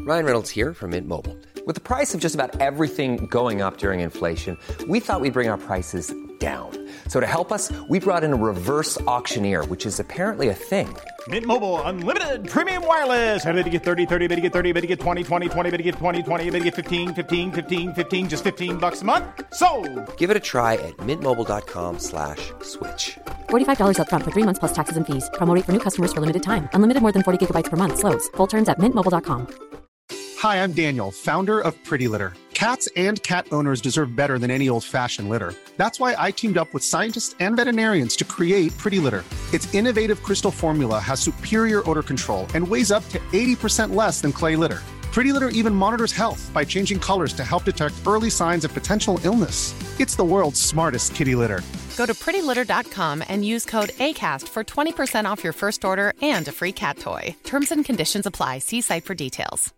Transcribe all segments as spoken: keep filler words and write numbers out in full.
Ryan Reynolds here from Mint Mobile. With the price of just about everything going up during inflation, we thought we'd bring our prices down. So to help us, we brought in a reverse auctioneer, which is apparently a thing. Mint Mobile Unlimited Premium Wireless. How to get thirty, thirty, how to get thirty, how to get twenty, twenty, twenty, how to get twenty, twenty, how to get fifteen, fifteen, fifteen, fifteen, just fifteen bucks a month? Sold! Give it a try at mintmobile.com slash switch. forty-five dollars up front for three months plus taxes and fees. Promo rate for new customers for limited time. Unlimited more than forty gigabytes per month. Slows full terms at mint mobile dot com. Hi, I'm Daniel, founder of Pretty Litter. Cats and cat owners deserve better than any old-fashioned litter. That's why I teamed up with scientists and veterinarians to create Pretty Litter. Its innovative crystal formula has superior odor control and weighs up to eighty percent less than clay litter. Pretty Litter even monitors health by changing colors to help detect early signs of potential illness. It's the world's smartest kitty litter. Go to pretty litter dot com and use code ACAST for twenty percent off your first order and a free cat toy. Terms and conditions apply. See site for details.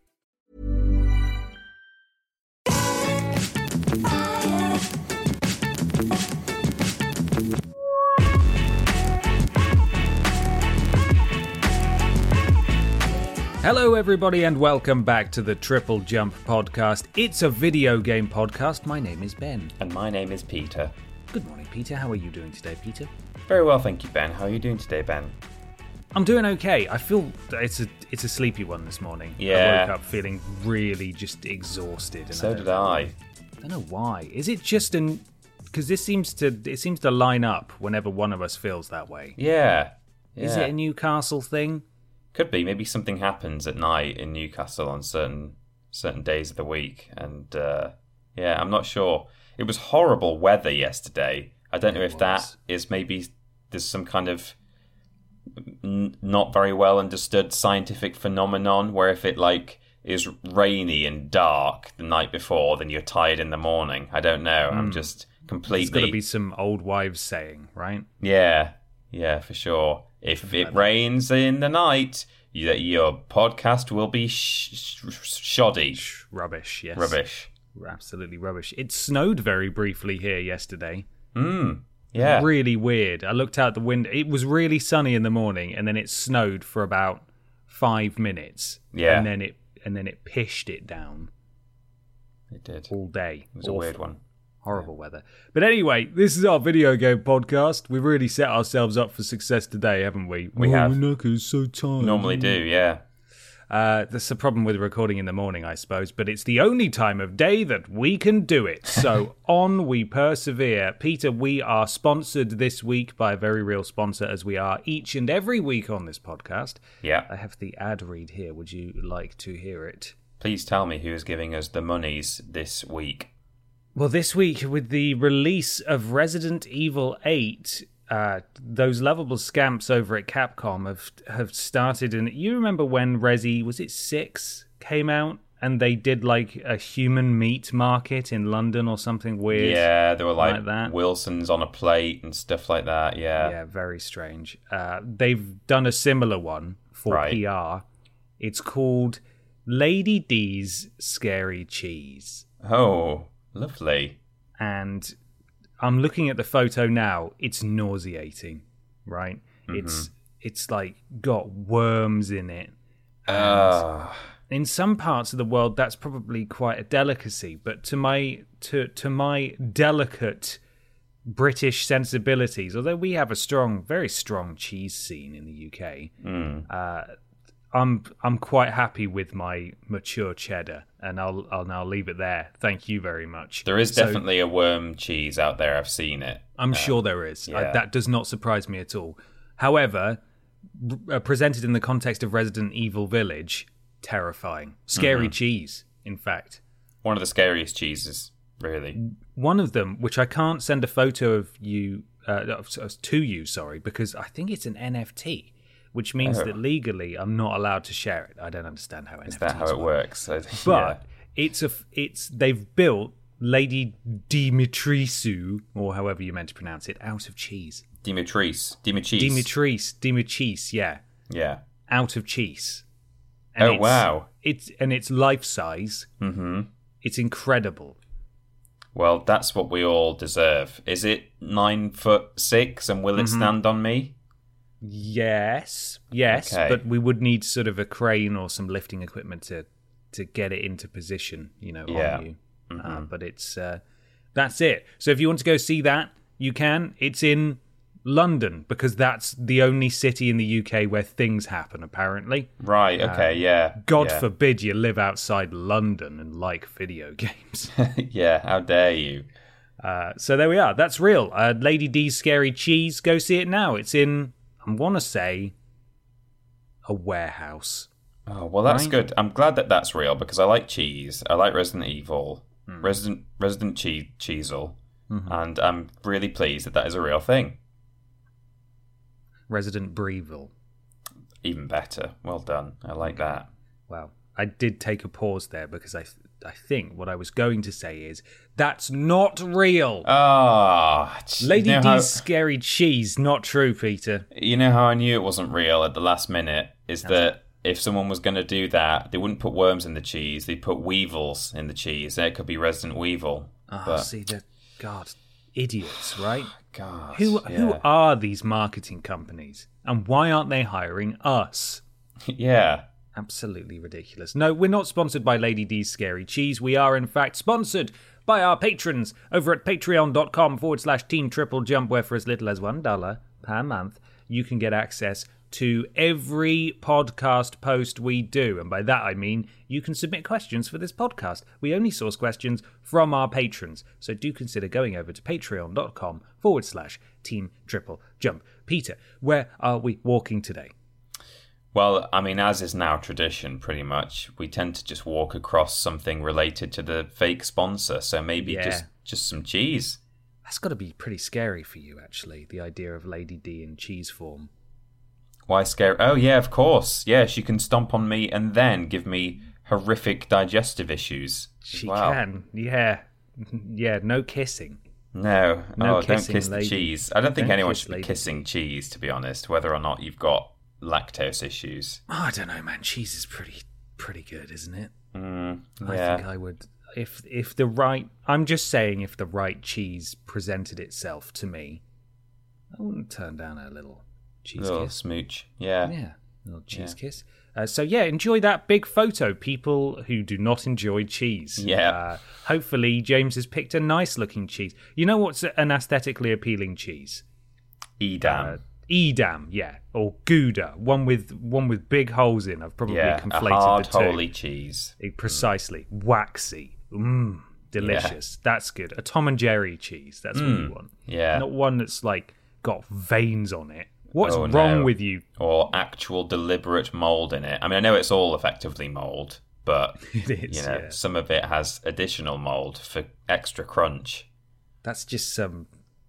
Hello everybody and welcome back to the Triple Jump podcast. It's a video game podcast. My name is Ben. And my name is Peter. Good morning, Peter. How are you doing today, Peter? Very well, thank you, Ben. How are you doing today, Ben? I'm doing okay. I feel it's a it's a sleepy one this morning. Yeah. I woke up feeling really just exhausted. And So I did I. I don't know why. Is it just an... Because this seems to it seems to line up whenever one of us feels that way. Yeah. yeah. Is it a Newcastle thing? Could be. Maybe something happens at night in Newcastle on certain certain days of the week. And uh, yeah, I'm not sure. It was horrible weather yesterday. I don't know if that is maybe there's some kind of n- not very well understood scientific phenomenon where if it like is rainy and dark the night before, then you're tired in the morning. I don't know. Mm. I'm just completely... It's got to be some old wives saying, right? Yeah, yeah, for sure. If it rains in the night, you, your podcast will be sh- sh- shoddy. Rubbish, yes. Rubbish. Absolutely rubbish. It snowed very briefly here yesterday. Mm, yeah. Really weird. I looked out the window. It was really sunny in the morning, and then it snowed for about five minutes. Yeah. And then it and then it pished it down. It did. All day. It was Awful. a weird one. Horrible yeah. weather. But anyway, this is our video game podcast. We've really set ourselves up for success today, haven't we? We oh, have. My neck is so tired. Normally do, yeah. Uh, that's the problem with recording in the morning, I suppose, but it's the only time of day that we can do it. So on we persevere. Peter, we are sponsored this week by a very real sponsor, as we are each and every week on this podcast. Yeah. I have the ad read here. Would you like to hear it? Please tell me who is giving us the monies this week. Well, this week, with the release of Resident Evil eight, uh, those lovable scamps over at Capcom have have started. And you remember when Resi, was it six, came out? And they did like a human meat market in London or something weird. Yeah, there were like, like that. Wilsons on a plate and stuff like that, yeah. Yeah, very strange. Uh, they've done a similar one for right. P R. It's called Lady D's Scary Cheese. Oh, lovely. And I'm looking at the photo now. It's nauseating, right? Mm-hmm. It's it's like got worms in it. Uh. In some parts of the world, that's probably quite a delicacy. But to my to to my delicate British sensibilities, although we have a strong, very strong cheese scene in the U K, mm. uh, I'm I'm quite happy with my mature cheddar, and I'll I'll now leave it there. Thank you very much. There is so, definitely a worm cheese out there. I've seen it. I'm um, sure there is. yeah. I, that does not surprise me at all. However, uh, presented in the context of Resident Evil Village, terrifying, scary mm-hmm. cheese. In fact, one of the scariest cheeses, really. One of them, which I can't send a photo of you uh, to you, sorry, because I think it's an N F T. Which means oh. that legally I'm not allowed to share it. I don't understand how N F Ts Is that how it work. works? So, but yeah. it's a it's they've built Lady Dimitrisou, or however you meant to pronounce it, out of cheese. Dimitrice, Dimitrice, Dimitrice, Dimitrice, yeah, yeah, out of cheese. And oh it's, wow! It's and it's life size. Mm-hmm. It's incredible. Well, that's what we all deserve. Is it nine foot six, and will it mm-hmm. stand on me? Yes, yes, okay. But we would need sort of a crane or some lifting equipment to to get it into position, you know, Yeah. on you. Mm-hmm. Uh, but it's uh, that's it. So if you want to go see that, you can. It's in London because that's the only city in the U K where things happen, apparently. Right, okay, Um, yeah. God yeah. forbid you live outside London and like video games. Yeah, how dare you? Uh, so there we are. That's real. Uh, Lady D's Scary Cheese. Go see it now. It's in, I want to say, a warehouse. Oh, well, that's Right. good. I'm glad that that's real because I like cheese. I like Resident Evil, Hmm. Resident Resident che- Cheesel, Mm-hmm. and I'm really pleased that that is a real thing. Resident Breville. Even better. Well done. I like that. Wow. I did take a pause there because I, th- I think what I was going to say is that's not real. Ah, Lady you know D's how, Scary Cheese. Not true, Peter. you know how I knew it wasn't real at the last minute is that if someone was going to do that, they wouldn't put worms in the cheese. They'd put weevils in the cheese. It could be Resident Weevil. Oh, but see, the God, idiots, right? God, Who yeah. who are these marketing companies, and why aren't they hiring us? yeah. Absolutely ridiculous. No, we're not sponsored by Lady D's Scary Cheese. We are, in fact, sponsored by our patrons over at patreon.com forward slash Team Triple Jump, where for as little as one dollar per month, you can get access to every podcast post we do. And by that, I mean you can submit questions for this podcast. We only source questions from our patrons. So do consider going over to patreon.com forward slash Team Triple Jump. Peter, where are we walking today? Well, I mean, as is now tradition, pretty much, we tend to just walk across something related to the fake sponsor. So maybe Yeah. just, just some cheese. That's got to be pretty scary for you, actually, the idea of Lady D in cheese form. Why scary? Oh, yeah, of course. Yeah, she can stomp on me and then give me horrific digestive issues. She Wow. can, yeah. Yeah, no kissing. No, No oh, don't kissing, kiss lady. the cheese. I don't think Don't anyone kiss should be Lady kissing D. cheese, to be honest, whether or not you've got lactose issues. Oh, I don't know, man. Cheese is pretty pretty good, isn't it? Mm, I yeah. think I would... If if the right... I'm just saying if the right cheese presented itself to me, I wouldn't turn down a little cheese Little kiss. smooch. Yeah. Yeah, a little cheese Yeah. kiss. Uh, so yeah, enjoy that big photo, people who do not enjoy cheese. Yeah. Uh, hopefully James has picked a nice-looking cheese. You know what's an aesthetically appealing cheese? Edam. Uh, Edam, yeah, or Gouda, one with one with big holes in. I've probably yeah, a conflated hard, the two. holy cheese. Eh, Precisely, waxy, mmm, delicious. That's good. A Tom and Jerry cheese. That's what you want. Yeah. Not one that's like got veins on it. What's Oh, wrong no. with you? Or actual deliberate mould in it. I mean, I know it's all effectively mould, but It is. you know, yeah. some of it has additional mould for extra crunch. That's just some.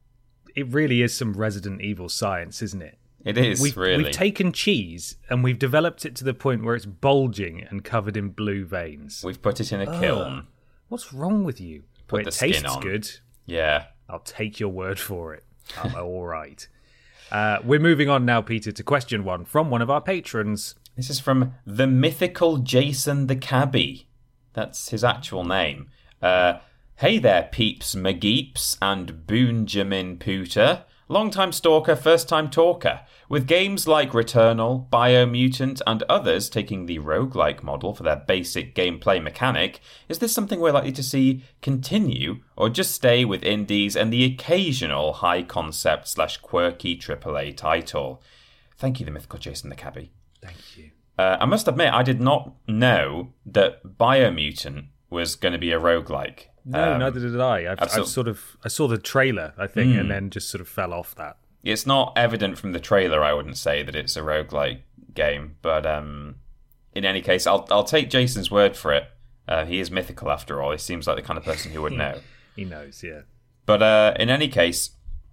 It really is some Resident Evil science, isn't it? It is, We've, really. we've taken cheese and we've developed it to the point where it's bulging and covered in blue veins. We've put it in a kiln. What's wrong with you? Put Well, the it skin tastes on. good. Yeah. I'll take your word for it. I'm all right. Uh, we're moving on now, Peter, to question one from one of our patrons. This is from the mythical Jason the Cabbie. That's his actual name. Uh, hey there, peeps, McGeeps, and Boonjamin Pooter. Long-time stalker, first-time talker. With games like Returnal, Biomutant, and others taking the roguelike model for their basic gameplay mechanic, is this something we're likely to see continue, or just stay with indies and the occasional high-concept slash quirky triple A title? Thank you, the mythical Jason the Cabbie. Thank you. Uh, I must admit, I did not know that Biomutant was going to be a roguelike. No, Um, neither did I. I've, I've I've sort- sort of I saw the trailer, I think, and then just sort of fell off that. It's not evident from the trailer, I wouldn't say, that it's a roguelike game. But um, in any case, I'll I'll take Jason's word for it. Uh, he is mythical after all. He seems like the kind of person who would know. He knows, yeah. But uh, in any case,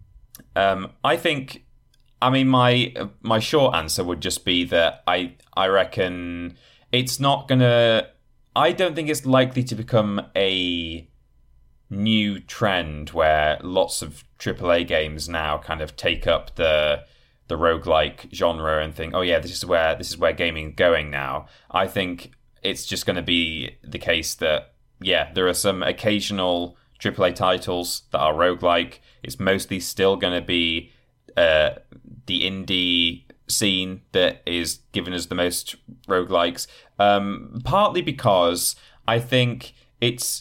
um, I think, I mean, my my short answer would just be that I I reckon it's not gonna. I don't think it's likely to become a new trend where lots of triple A games now kind of take up the the roguelike genre and think, oh yeah, this is where this is where gaming's going now. I think it's just going to be the case that yeah, there are some occasional triple A titles that are roguelike. It's mostly still going to be uh, the indie scene that is giving us the most roguelikes. Um, partly because I think it's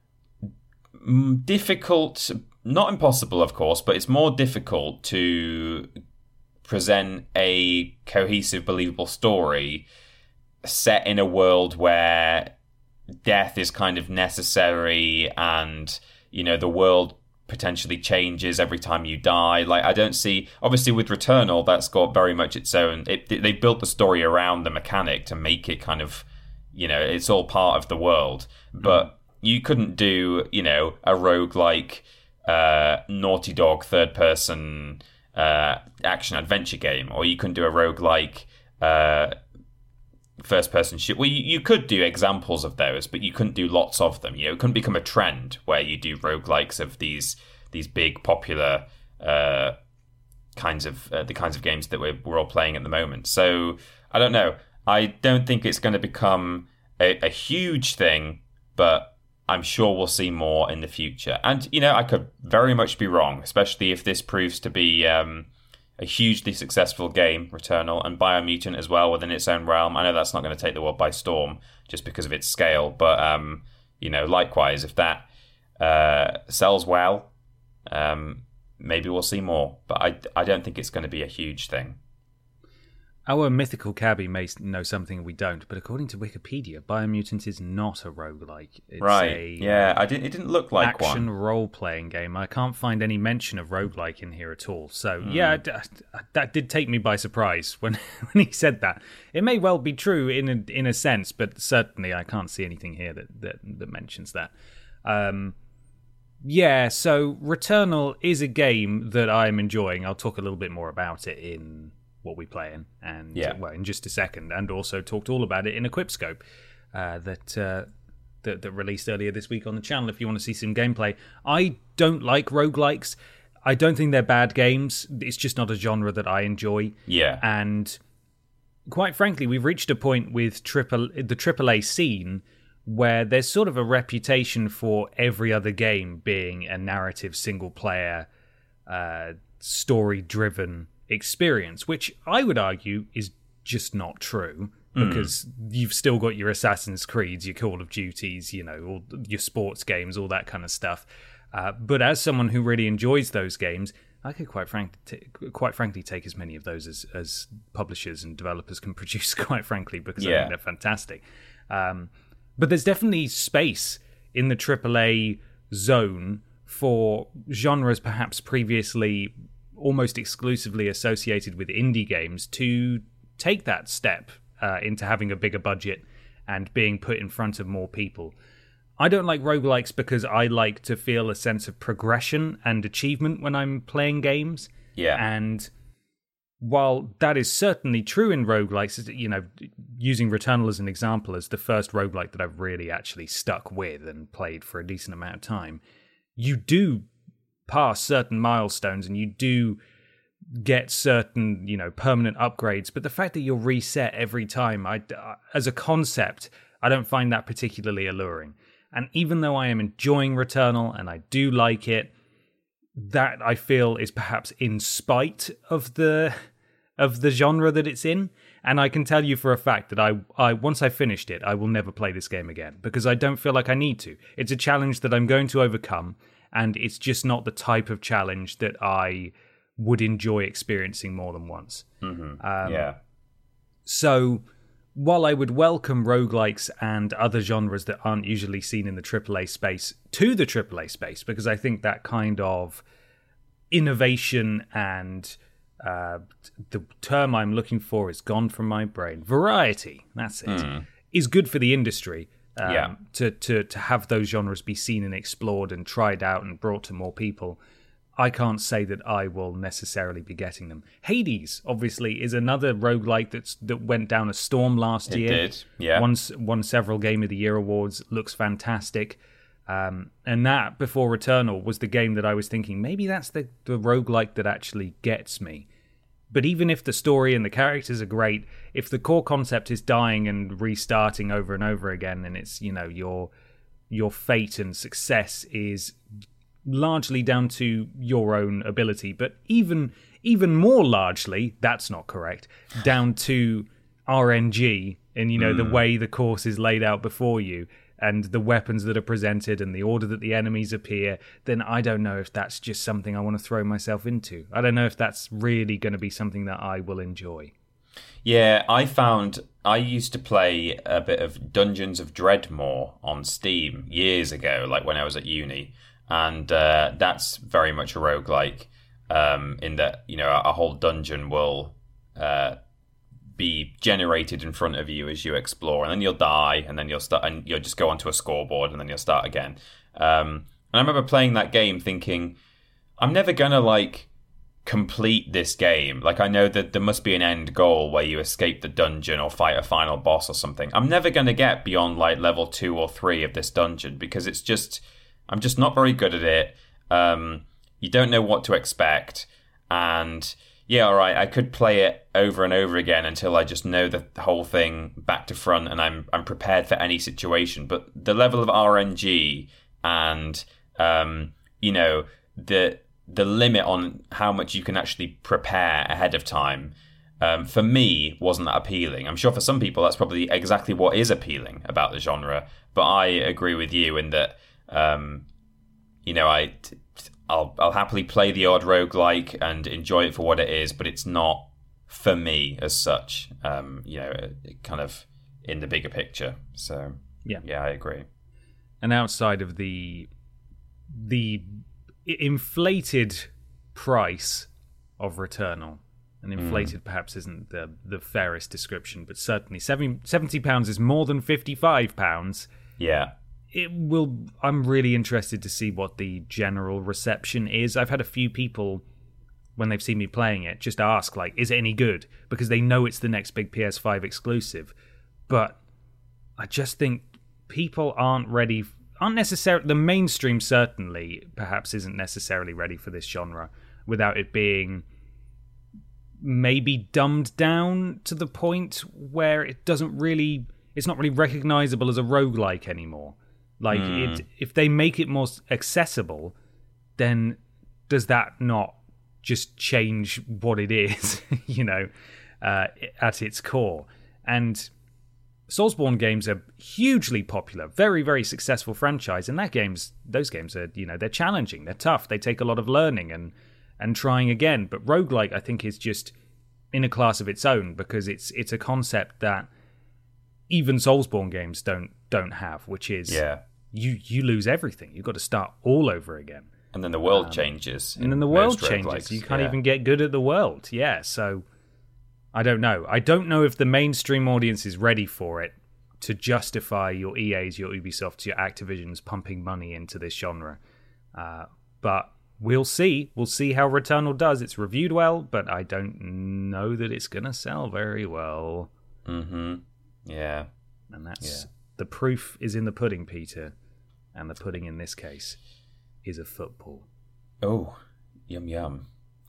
difficult, not impossible, of course, but it's more difficult to present a cohesive, believable story set in a world where death is kind of necessary and, you know, the world potentially changes every time you die. Like, I don't see, obviously with Returnal, that's got very much its own, it, they built the story around the mechanic to make it kind of, you know, it's all part of the world. But mm. you couldn't do, you know, a roguelike uh, Naughty Dog third person uh, action adventure game, or you couldn't do a roguelike uh, first person shoot. Well, you, you could do examples of those, but you couldn't do lots of them. You know, it couldn't become a trend where you do roguelikes of these these big popular uh, kinds of uh, the kinds of games that we're we're all playing at the moment. So I don't know. I don't think it's going to become a, a huge thing, but I'm sure we'll see more in the future. And you know, I could very much be wrong, especially if this proves to be Um, a hugely successful game, Returnal, and Biomutant as well within its own realm. I know that's not going to take the world by storm just because of its scale, but um, you know, likewise, if that uh, sells well, um, maybe we'll see more. But I, I don't think it's going to be a huge thing. Our mythical cabbie may know something we don't, but according to Wikipedia, Biomutant is not a roguelike. It's right, a, yeah, I didn't. It didn't look like action one. Action role-playing game. I can't find any mention of roguelike in here at all. So, mm. yeah, d- that did take me by surprise when, when he said that. It may well be true in a, in a sense, but certainly I can't see anything here that, that, that mentions that. Um, yeah, so Returnal is a game that I'm enjoying. I'll talk a little bit more about it in what we play in, and yeah. well, in just a second, and also talked all about it in a Quipscope uh, that, uh, that that released earlier this week on the channel. If you want to see some gameplay, I don't like roguelikes. I don't think they're bad games. It's just not a genre that I enjoy. Yeah, and quite frankly, we've reached a point with triple the triple A scene where there's sort of a reputation for every other game being a narrative, single player, uh, story driven experience, which I would argue is just not true, because mm. you've still got your Assassin's Creeds, your Call of Duties, you know, all your sports games, all that kind of stuff. Uh, but as someone who really enjoys those games, I could quite frank t- quite frankly take as many of those as, as publishers and developers can produce, quite frankly, because yeah. I think they're fantastic. Um, but there's definitely space in the triple A zone for genres perhaps previously almost exclusively associated with indie games to take that step uh, into having a bigger budget and being put in front of more people. I don't like roguelikes because I like to feel a sense of progression and achievement when I'm playing games. Yeah. And while that is certainly true in roguelikes, you know, using Returnal as an example, as the first roguelike that I've really actually stuck with and played for a decent amount of time, you do pass certain milestones and you do get certain, you know, permanent upgrades, but the fact that you're reset every time, I, as a concept, I don't find that particularly alluring. And even though I am enjoying Returnal and I do like it, that I feel is perhaps in spite of the of the genre that it's in. And I can tell you for a fact that I, I once I finished it, I will never play this game again because I don't feel like I need to. It's a challenge that I'm going to overcome, and it's just not the type of challenge that I would enjoy experiencing more than once. Mm-hmm. Um, yeah. So while I would welcome roguelikes and other genres that aren't usually seen in the triple A space to the triple A space, because I think that kind of innovation and uh, the term I'm looking for is gone from my brain. Variety, that's it, mm. is good for the industry. Um, yeah. to, to, to have those genres be seen and explored and tried out and brought to more people. I can't say that I will necessarily be getting them. Hades, obviously, is another roguelike that's, that went down a storm last it year. It did, yeah. Won, won several Game of the Year awards, looks fantastic. Um, and that, before Returnal, was the game that I was thinking, maybe that's the, the roguelike that actually gets me. But even if the story and the characters are great, if the core concept is dying and restarting over and over again, and it's, you know, your your fate and success is largely down to your own ability. But even even more largely, that's not correct, down to R N G and, you know, mm. the way the course is laid out before you and the weapons that are presented and the order that the enemies appear, then I don't know if that's just something I want to throw myself into. I don't know if that's really going to be something that I will enjoy. Yeah, I found I used to play a bit of Dungeons of Dreadmore on Steam years ago, like when I was at uni, and uh, that's very much a roguelike um, in that, you know, a whole dungeon will uh, be generated in front of you as you explore, and then you'll die, and then you'll start, and you'll just go onto a scoreboard, and then you'll start again. Um, and I remember playing that game thinking, I'm never gonna like complete this game. Like, I know that there must be an end goal where you escape the dungeon or fight a final boss or something. I'm never going to get beyond like level two or three of this dungeon because it's just, I'm just not very good at it. Um, you don't know what to expect. And yeah, all right, I could play it over and over again until I just know the whole thing back to front and I'm I'm prepared for any situation. But the level of R N G and, um, you know, the the limit on how much you can actually prepare ahead of time, um, for me, wasn't that appealing. I'm sure for some people that's probably exactly what is appealing about the genre, but I agree with you in that, um, you know, I, I'll, I'll happily play the odd roguelike and enjoy it for what it is, but it's not for me as such, um, you know, kind of in the bigger picture. So, yeah, yeah, I agree. And outside of the the inflated price of Returnal, and inflated mm. perhaps isn't the the fairest description, but certainly seventy pounds is more than fifty-five pounds. Yeah. It will. I'm really interested to see what the general reception is. I've had a few people, when they've seen me playing it, just ask, like, is it any good? Because they know it's the next big P S five exclusive. But I just think people aren't ready, aren't necessarily, the mainstream certainly perhaps isn't necessarily ready for this genre without it being maybe dumbed down to the point where it doesn't really, it's not really recognizable as a roguelike anymore. Like, mm. it, if they make it more accessible, then does that not just change what it is, you know, uh, at its core? And Soulsborne games are hugely popular, very, very successful franchise, and that games, those games are, you know, they're challenging, they're tough, they take a lot of learning and and trying again. But roguelike, I think, is just in a class of its own because it's it's a concept that even Soulsborne games don't don't have, which is yeah. you you lose everything. You've got to start all over again. And then the world um, changes. And then the world changes. You can't yeah. even get good at the world. Yeah, so I don't know. I don't know if the mainstream audience is ready for it to justify your E A's, your Ubisofts, your Activisions pumping money into this genre. Uh, but we'll see. We'll see how Returnal does. It's reviewed well, but I don't know that it's going to sell very well. Mm-hmm. Yeah. And that's... Yeah. The proof is in the pudding, Peter. And the pudding in this case is a football. Oh, yum yum.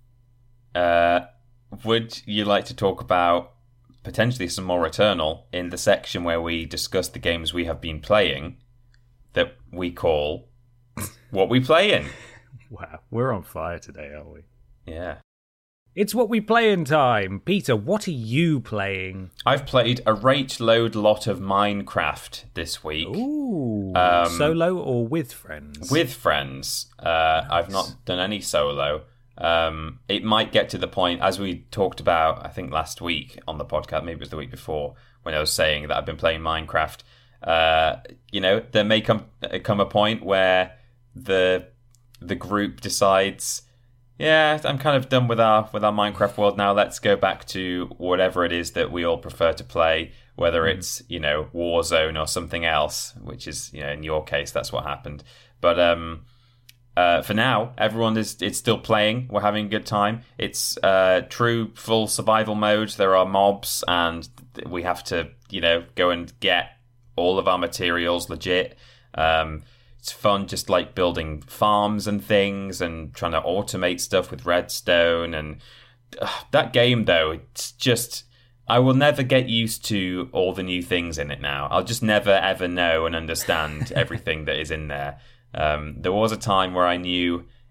Uh, would you like to talk about potentially some more Returnal in the section where we discuss the games we have been playing that we call What We Playin'? Wow, we're on fire today, aren't we? Yeah. It's What We Playin' time. Peter, what are you playing? I've played a rate load lot of Minecraft this week. Ooh, um, solo or with friends? With friends. Uh, nice. I've not done any solo. Um, it might get to the point, as we talked about, I think last week on the podcast, maybe it was the week before, when I was saying that I've been playing Minecraft. Uh, you know, there may come come a point where the the group decides, yeah, I'm kind of done with our with our Minecraft world now. Let's go back to whatever it is that we all prefer to play, whether it's, you know, Warzone or something else, which is, you know, in your case, that's what happened. But um, uh, for now, everyone is it's still playing. We're having a good time. It's uh, true full survival mode. There are mobs, and we have to, you know, go and get all of our materials legit. Um, It's fun just like building farms and things and trying to automate stuff with redstone. And uh, that game, though, it's just... I will never get used to all the new things in it now. I'll just never, ever know and understand everything that is in there. Um, there was a time where I knew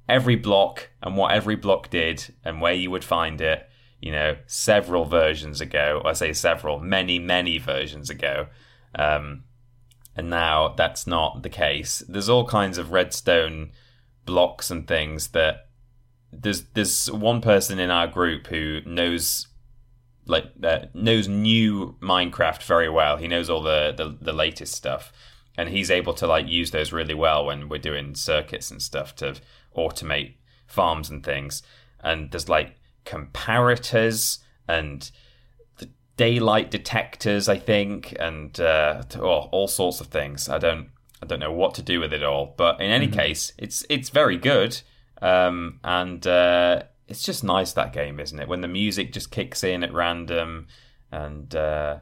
every block and what every block did and where you would find it, you know, several versions ago. I say several, many, many versions ago. Um, and now that's not the case. There's all kinds of redstone blocks and things that there's there's one person in our group who knows like uh, knows new Minecraft very well. He knows all the, the the latest stuff, and he's able to like use those really well when we're doing circuits and stuff to automate farms and things. And there's like comparators and the daylight detectors, I think, and uh, oh, all sorts of things. I don't I don't know what to do with it all, but in any mm-hmm. case, it's it's very good. Um, and uh, it's just nice, that game, isn't it? When the music just kicks in at random, and uh,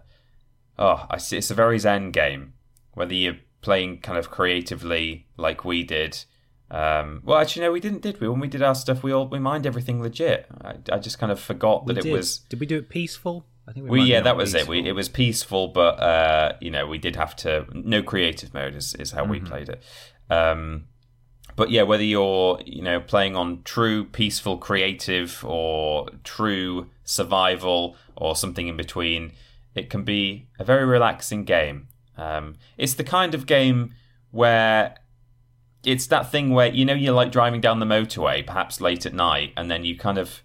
oh, I see, it's a very zen game. Whether you're playing kind of creatively like we did, um, well, actually, no, we didn't, did we? When we did our stuff, we all we mined everything legit. I, I just kind of forgot that we it did. was. Did we do it peaceful? I think we. we yeah, that it was peaceful. it. We, it was peaceful, but uh, you know, we did have to. No creative mode is is how mm-hmm. we played it. Um, But yeah, whether you're, you know, playing on true peaceful creative or true survival or something in between, it can be a very relaxing game. Um, it's the kind of game where it's that thing where, you know, you're like driving down the motorway, perhaps late at night, and then you kind of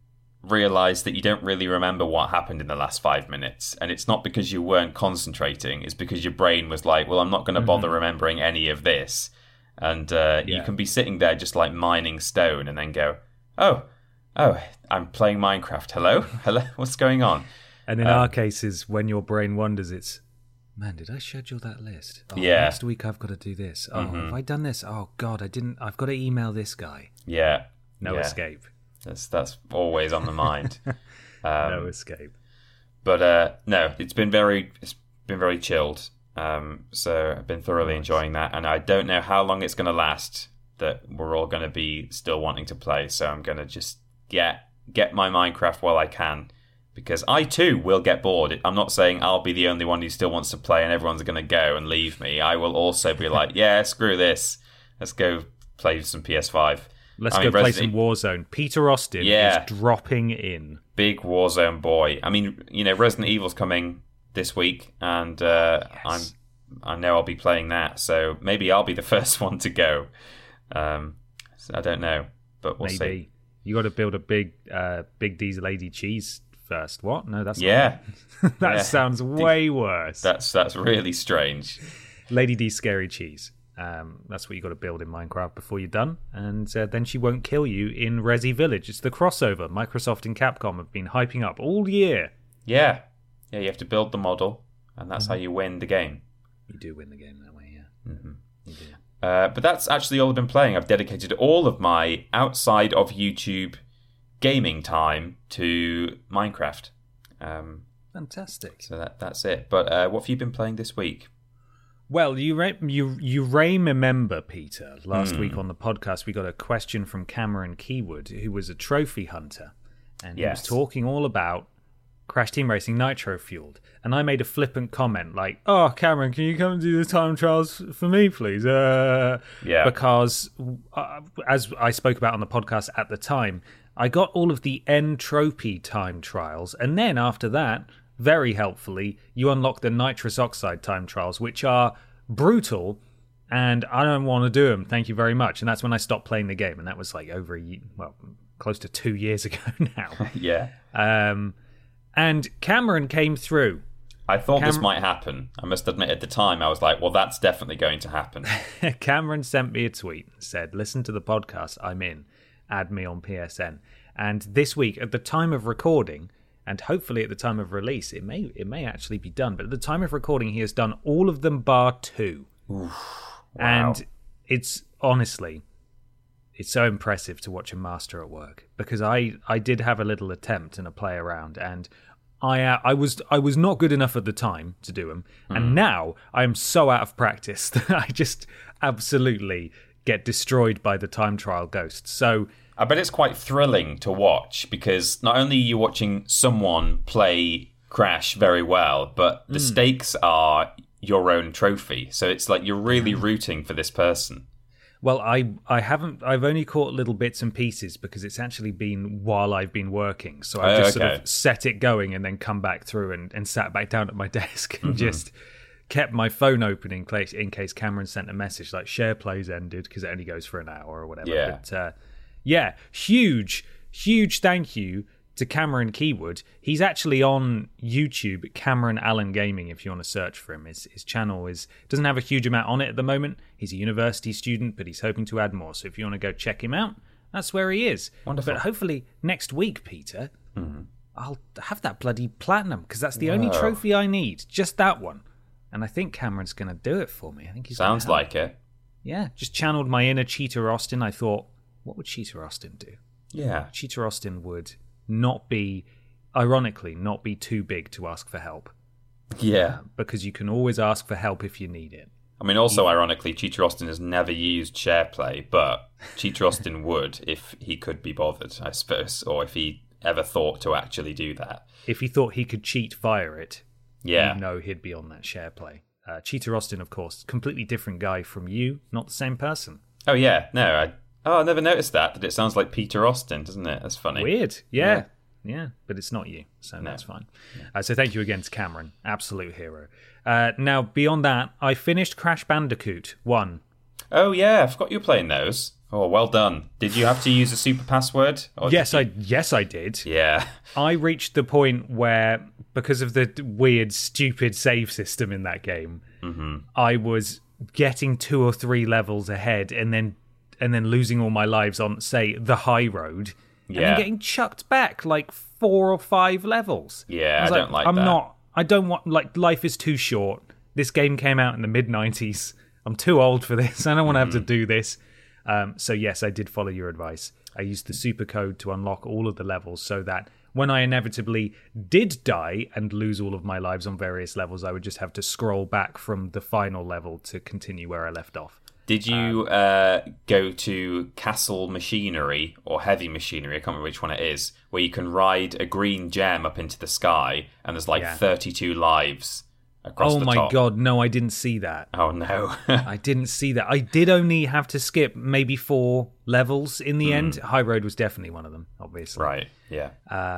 realize that you don't really remember what happened in the last five minutes. And it's not because you weren't concentrating, it's because your brain was like, well, I'm not going to bother mm-hmm. remembering any of this. And uh, yeah. you can be sitting there just like mining stone and then go, oh, oh, I'm playing Minecraft. Hello? Hello? What's going on? And in um, our cases, when your brain wanders, it's, man, did I schedule that list? Oh, yeah. Next week I've got to do this. Oh, mm-hmm. have I done this? Oh, God, I didn't. I've got to email this guy. Yeah. No yeah. escape. That's that's always on the mind. um, no escape. But uh, no, it's been very, it's been very chilled. Um, so I've been thoroughly nice. enjoying that, and I don't know how long it's going to last that we're all going to be still wanting to play, so I'm going to just get get my Minecraft while I can, because I too will get bored. I'm not saying I'll be the only one who still wants to play and everyone's going to go and leave me. I will also be like, yeah, screw this. Let's go play some P S five. Let's I go mean, play Resident... some Warzone. Peter Austin yeah. is dropping in. Big Warzone boy. I mean, you know, Resident Evil's coming this week, and uh, yes. I'm I know I'll be playing that, so maybe I'll be the first one to go. Um, so I don't know, but we'll maybe. see. You got to build a big, uh, big D's Lady Cheese first. What? No, that's yeah. Not that yeah. sounds way worse. That's that's really strange. Lady D Scary Cheese. Um, that's what you got to build in Minecraft before you're done, and uh, then she won't kill you in Resi Village. It's the crossover Microsoft and Capcom have been hyping up all year. Yeah, yeah. You have to build the model, and that's mm-hmm. how you win the game. You do win the game that way, yeah. Mm-hmm. You do. Uh, but that's actually all I've been playing. I've dedicated all of my outside of YouTube gaming time to Minecraft. Um, Fantastic. So that that's it. But uh, what have you been playing this week? Well, you re- you you may remember, Peter, last mm. week on the podcast we got a question from Cameron Keywood, who was a trophy hunter, and he yes. was talking all about Crash Team Racing Nitro Fueled, and I made a flippant comment like, "Oh, Cameron, can you come and do the time trials for me, please?" Uh, yeah. Because uh, as I spoke about on the podcast at the time, I got all of the Entropy time trials, and then after that, very helpfully, you unlock the nitrous oxide time trials, which are brutal, and I don't want to do them. Thank you very much. And that's when I stopped playing the game, and that was like over a year, well, close to two years ago now. yeah. Um. And Cameron came through. I thought Cam- this might happen. I must admit, at the time, I was like, well, that's definitely going to happen. Cameron sent me a tweet and said, listen to the podcast, I'm in. Add me on P S N. And this week, at the time of recording, and hopefully at the time of release, it may it may actually be done, but at the time of recording, he has done all of them bar two. Oof, wow. And it's, honestly, it's so impressive to watch a master at work, because I, I did have a little attempt and a play around, and I uh, I was I was not good enough at the time to do them, mm. and now I am so out of practice that I just absolutely get destroyed by the time trial ghosts. So I bet it's quite thrilling to watch, because not only are you watching someone play Crash very well, but the mm. stakes are your own trophy. So it's like you're really rooting for this person. Well, I I haven't. I've only caught little bits and pieces because it's actually been while I've been working. So I've Oh, just okay. sort of set it going and then come back through and, and sat back down at my desk and Mm-hmm. just kept my phone open in case in case Cameron sent a message like share plays ended because it only goes for an hour or whatever. Yeah. But uh, yeah, huge, huge thank you to Cameron Keywood. He's actually on YouTube, Cameron Allen Gaming, if you want to search for him. His, his channel is doesn't have a huge amount on it at the moment. He's a university student, but he's hoping to add more. So if you want to go check him out, that's where he is. Wonderful. But hopefully next week, Peter, Mm-hmm. I'll have that bloody platinum because that's the only Whoa. trophy I need. Just that one. And I think Cameron's going to do it for me. I think he's gonna Sounds help. like it. Yeah, just channeled my inner Cheetah Austin. I thought, what would Cheetah Austin do? Yeah. Cheetah Austin would not be, ironically, not be too big to ask for help. Yeah. Because you can always ask for help if you need it. I mean, also, ironically, Cheetah Austin has never used SharePlay, but Cheetah Austin would if he could be bothered, I suppose, or if he ever thought to actually do that. If he thought he could cheat via it, Yeah. you know he'd be on that SharePlay. Uh, Cheetah Austin, of course, completely different guy from you, not the same person. Oh, yeah. No, I... Oh, I never noticed that, that it sounds like Peter Austin, doesn't it? That's funny. Weird, yeah. Yeah. Yeah, but it's not you, so No. that's fine. Uh, so thank you again to Cameron, absolute hero. Uh, now, beyond that, I finished Crash Bandicoot one. Oh, yeah, I forgot you were playing those. Oh, well done. Did you have to use a super password? Or Yes, did I yes I did. you... Yeah. I reached the point where, because of the weird, stupid save system in that game, Mm-hmm. I was getting two or three levels ahead, and then and then losing all my lives on, say, the high road, and Yeah. then getting chucked back like four or five levels. Yeah, was I don't like I'm that. not. I don't want like life is too short. This game came out in the mid nineties. I'm too old for this. I don't want to have to do this. Um, so yes, I did follow your advice. I used the super code to unlock all of the levels so that when I inevitably did die and lose all of my lives on various levels, I would just have to scroll back from the final level to continue where I left off. Did you uh, go to Castle Machinery or Heavy Machinery? I can't remember which one it is, where you can ride a green gem up into the sky, and there's like Yeah. thirty-two lives across Oh the my top. god, no, I didn't see that. Oh no! I didn't see that. I did only have to skip maybe four levels in the end. High Road was definitely one of them, obviously. Right? Yeah.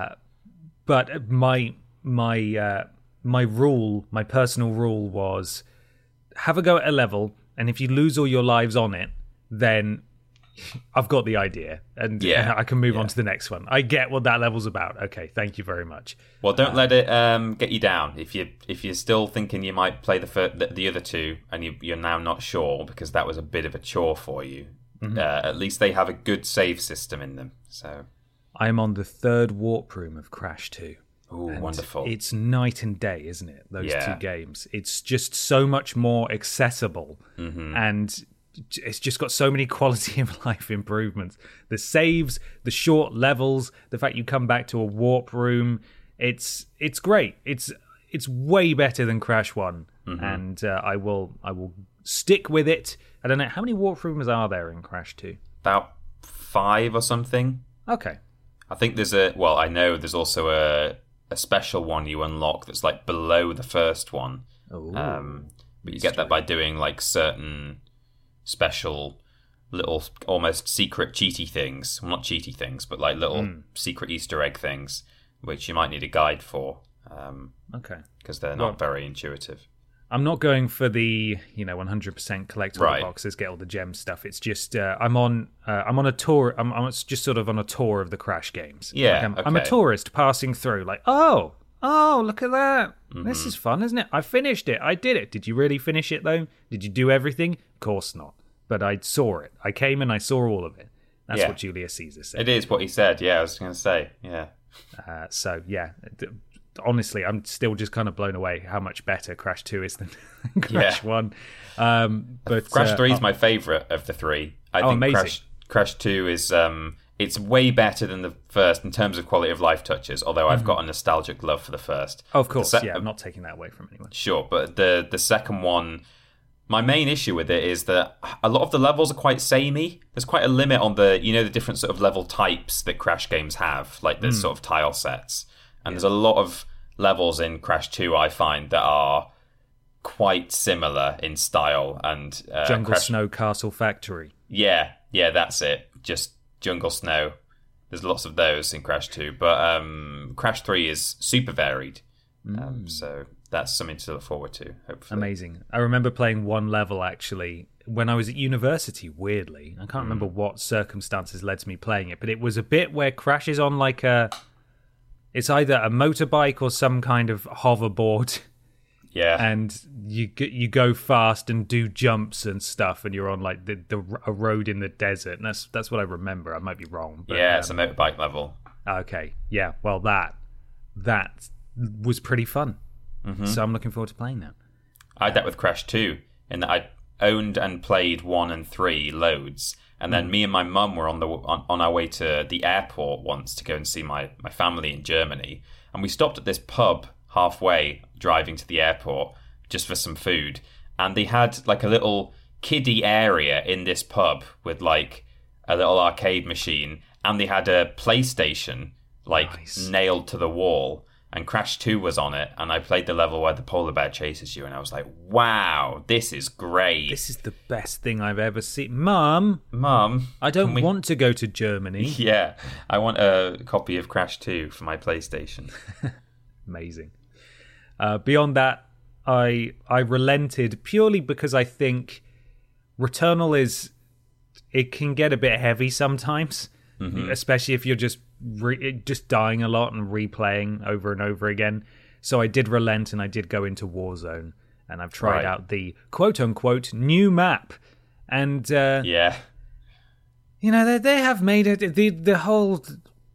But my my uh, my rule, my personal rule was have a go at a level, and if you lose all your lives on it, then I've got the idea, and Yeah, I can move yeah. on to the next one. I get what that level's about. Okay, thank you very much. Well, don't let it um, get you down. If you if you're still thinking you might play the fir- the, the other two, and you, you're now not sure because that was a bit of a chore for you. Mm-hmm. Uh, at least they have a good save system in them. So, I'm on the third warp room of Crash two. ooh, And wonderful. It's night and day, isn't it? Those Yeah. two games. It's just so much more accessible, Mm-hmm. and it's just got so many quality of life improvements. The saves, the short levels, the fact you come back to a warp room. It's it's great. It's it's way better than Crash one, Mm-hmm. and uh, I will I will stick with it. I don't know how many warp rooms are there in Crash two. About five or something. Okay. I think there's a well, I know there's also a a special one you unlock that's like below the first one. Ooh. Um, but you get that by doing like certain special little almost secret cheaty things. Well, not cheaty things, but like little secret Easter egg things, which you might need a guide for um, Okay. because they're not Well- very intuitive. I'm not going for the, you know, one hundred percent collectible Right. boxes, get all the gem stuff. It's just uh, I'm on uh, I'm on a tour. I'm, I'm just sort of on a tour of the Crash games. Yeah, Like, I'm, I'm a okay. tourist passing through. Like, oh, oh, look at that. Mm-hmm. This is fun, isn't it? I finished it. I did it. Did you really finish it though? Did you do everything? Of course not. But I saw it. I came and I saw all of it. That's Yeah. what Julius Caesar said. It is what he said. Yeah, I was going to say. Yeah. Uh, so yeah. D- Honestly, I'm still just kind of blown away how much better Crash two is than Crash Yeah. one. Um, but Crash uh, three is my favourite of the three. I Oh, think amazing. Crash Crash two is um it's way better than the first in terms of quality of life touches, although I've got a nostalgic love for the first. Oh, of course, The se- yeah, I'm not taking that away from anyone. Sure, but the the second one, my main issue with it is that a lot of the levels are quite samey. There's quite a limit on the, you know, the different sort of level types that Crash games have, like the sort of tile sets. And there's a lot of levels in Crash two I find that are quite similar in style and uh, Jungle Crash- Snow Castle Factory. Yeah, yeah, that's it. Just jungle snow. There's lots of those in Crash two, but um, Crash three is super varied. Mm. Um, so that's something to look forward to, hopefully. Amazing. I remember playing one level, actually, when I was at university, weirdly. I can't mm. remember what circumstances led to me playing it, but it was a bit where Crash is on like a... It's either a motorbike or some kind of hoverboard. Yeah. And you you go fast and do jumps and stuff, and you're on like the, the a road in the desert. And that's that's what I remember. I might be wrong. But, yeah, um, it's a motorbike level. Okay. Yeah. Well, that that was pretty fun. Mm-hmm. So I'm looking forward to playing that. I had that with Crash two, in that I owned and played one and three loads. And then mm. me and my mum were on the on, on our way to the airport once to go and see my, my family in Germany. And we stopped at this pub halfway driving to the airport just for some food, and they had like a little kiddie area in this pub with like a little arcade machine, and they had a PlayStation like nice. nailed to the wall, and Crash two was on it, and I played the level where the polar bear chases you, and I was like, wow, this is great. This is the best thing I've ever seen. Mum, Mum, I don't we... want to go to Germany. Yeah, I want a copy of Crash two for my PlayStation. Amazing. Uh, beyond that, I I relented purely because I think Returnal is it can get a bit heavy sometimes, mm-hmm. especially if you're just re- just dying a lot and replaying over and over again. So I did relent and I did go into Warzone, and I've tried right. out the quote unquote new map, and uh, yeah, you know they they have made it the the whole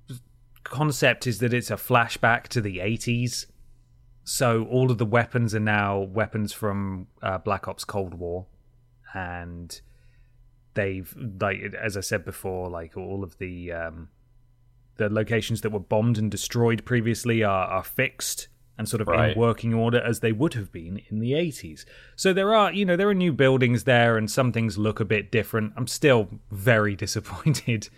concept is that it's a flashback to the eighties. So all of the weapons are now weapons from uh, Black Ops Cold War, and they've, like as I said before, like all of the um, the locations that were bombed and destroyed previously are, are fixed and sort of right. in working order as they would have been in the eighties. So there are, you know, there are new buildings there, and some things look a bit different. I'm still very disappointed.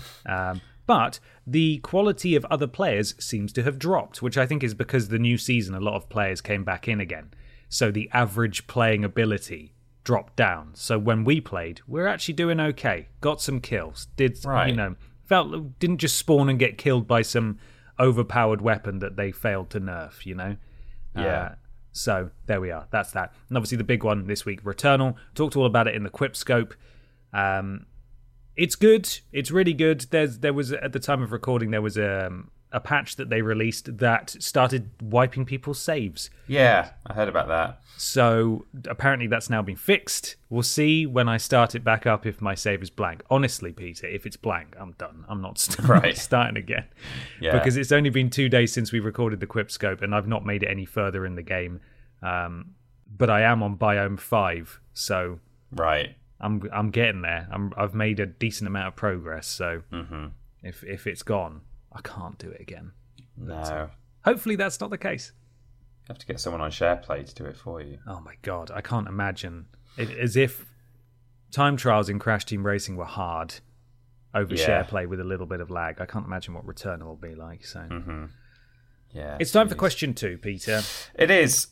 um, But the quality of other players seems to have dropped, which I think is because the new season, a lot of players came back in again. So the average playing ability dropped down. So when we played, we we're actually doing okay. Got some kills. Did, right. you know, felt didn't just spawn and get killed by some overpowered weapon that they failed to nerf, you know? Yeah. Uh, so there we are. That's that. And obviously the big one this week, Returnal. Talked all about it in the Quip Scope. Um... It's good. It's really good. There's there was at the time of recording there was a um, a patch that they released that started wiping people's saves. Yeah, I heard about that. So apparently that's now been fixed. We'll see when I start it back up if my save is blank. Honestly, Peter, if it's blank, I'm done. I'm not, st- right. not starting again. Yeah. Because it's only been two days since we recorded the Quip Scope, and I've not made it any further in the game. Um, but I am on Biome five, so right. I'm I'm getting there. I'm I've made a decent amount of progress. So mm-hmm. if if it's gone, I can't do it again. No. Uh, hopefully that's not the case. You have to get someone on SharePlay to do it for you. Oh my god, I can't imagine it. As if time trials in Crash Team Racing were hard over yeah. SharePlay with a little bit of lag. I can't imagine what Returnal will be like. So mm-hmm. yeah, it's time for question two, Peter. It is.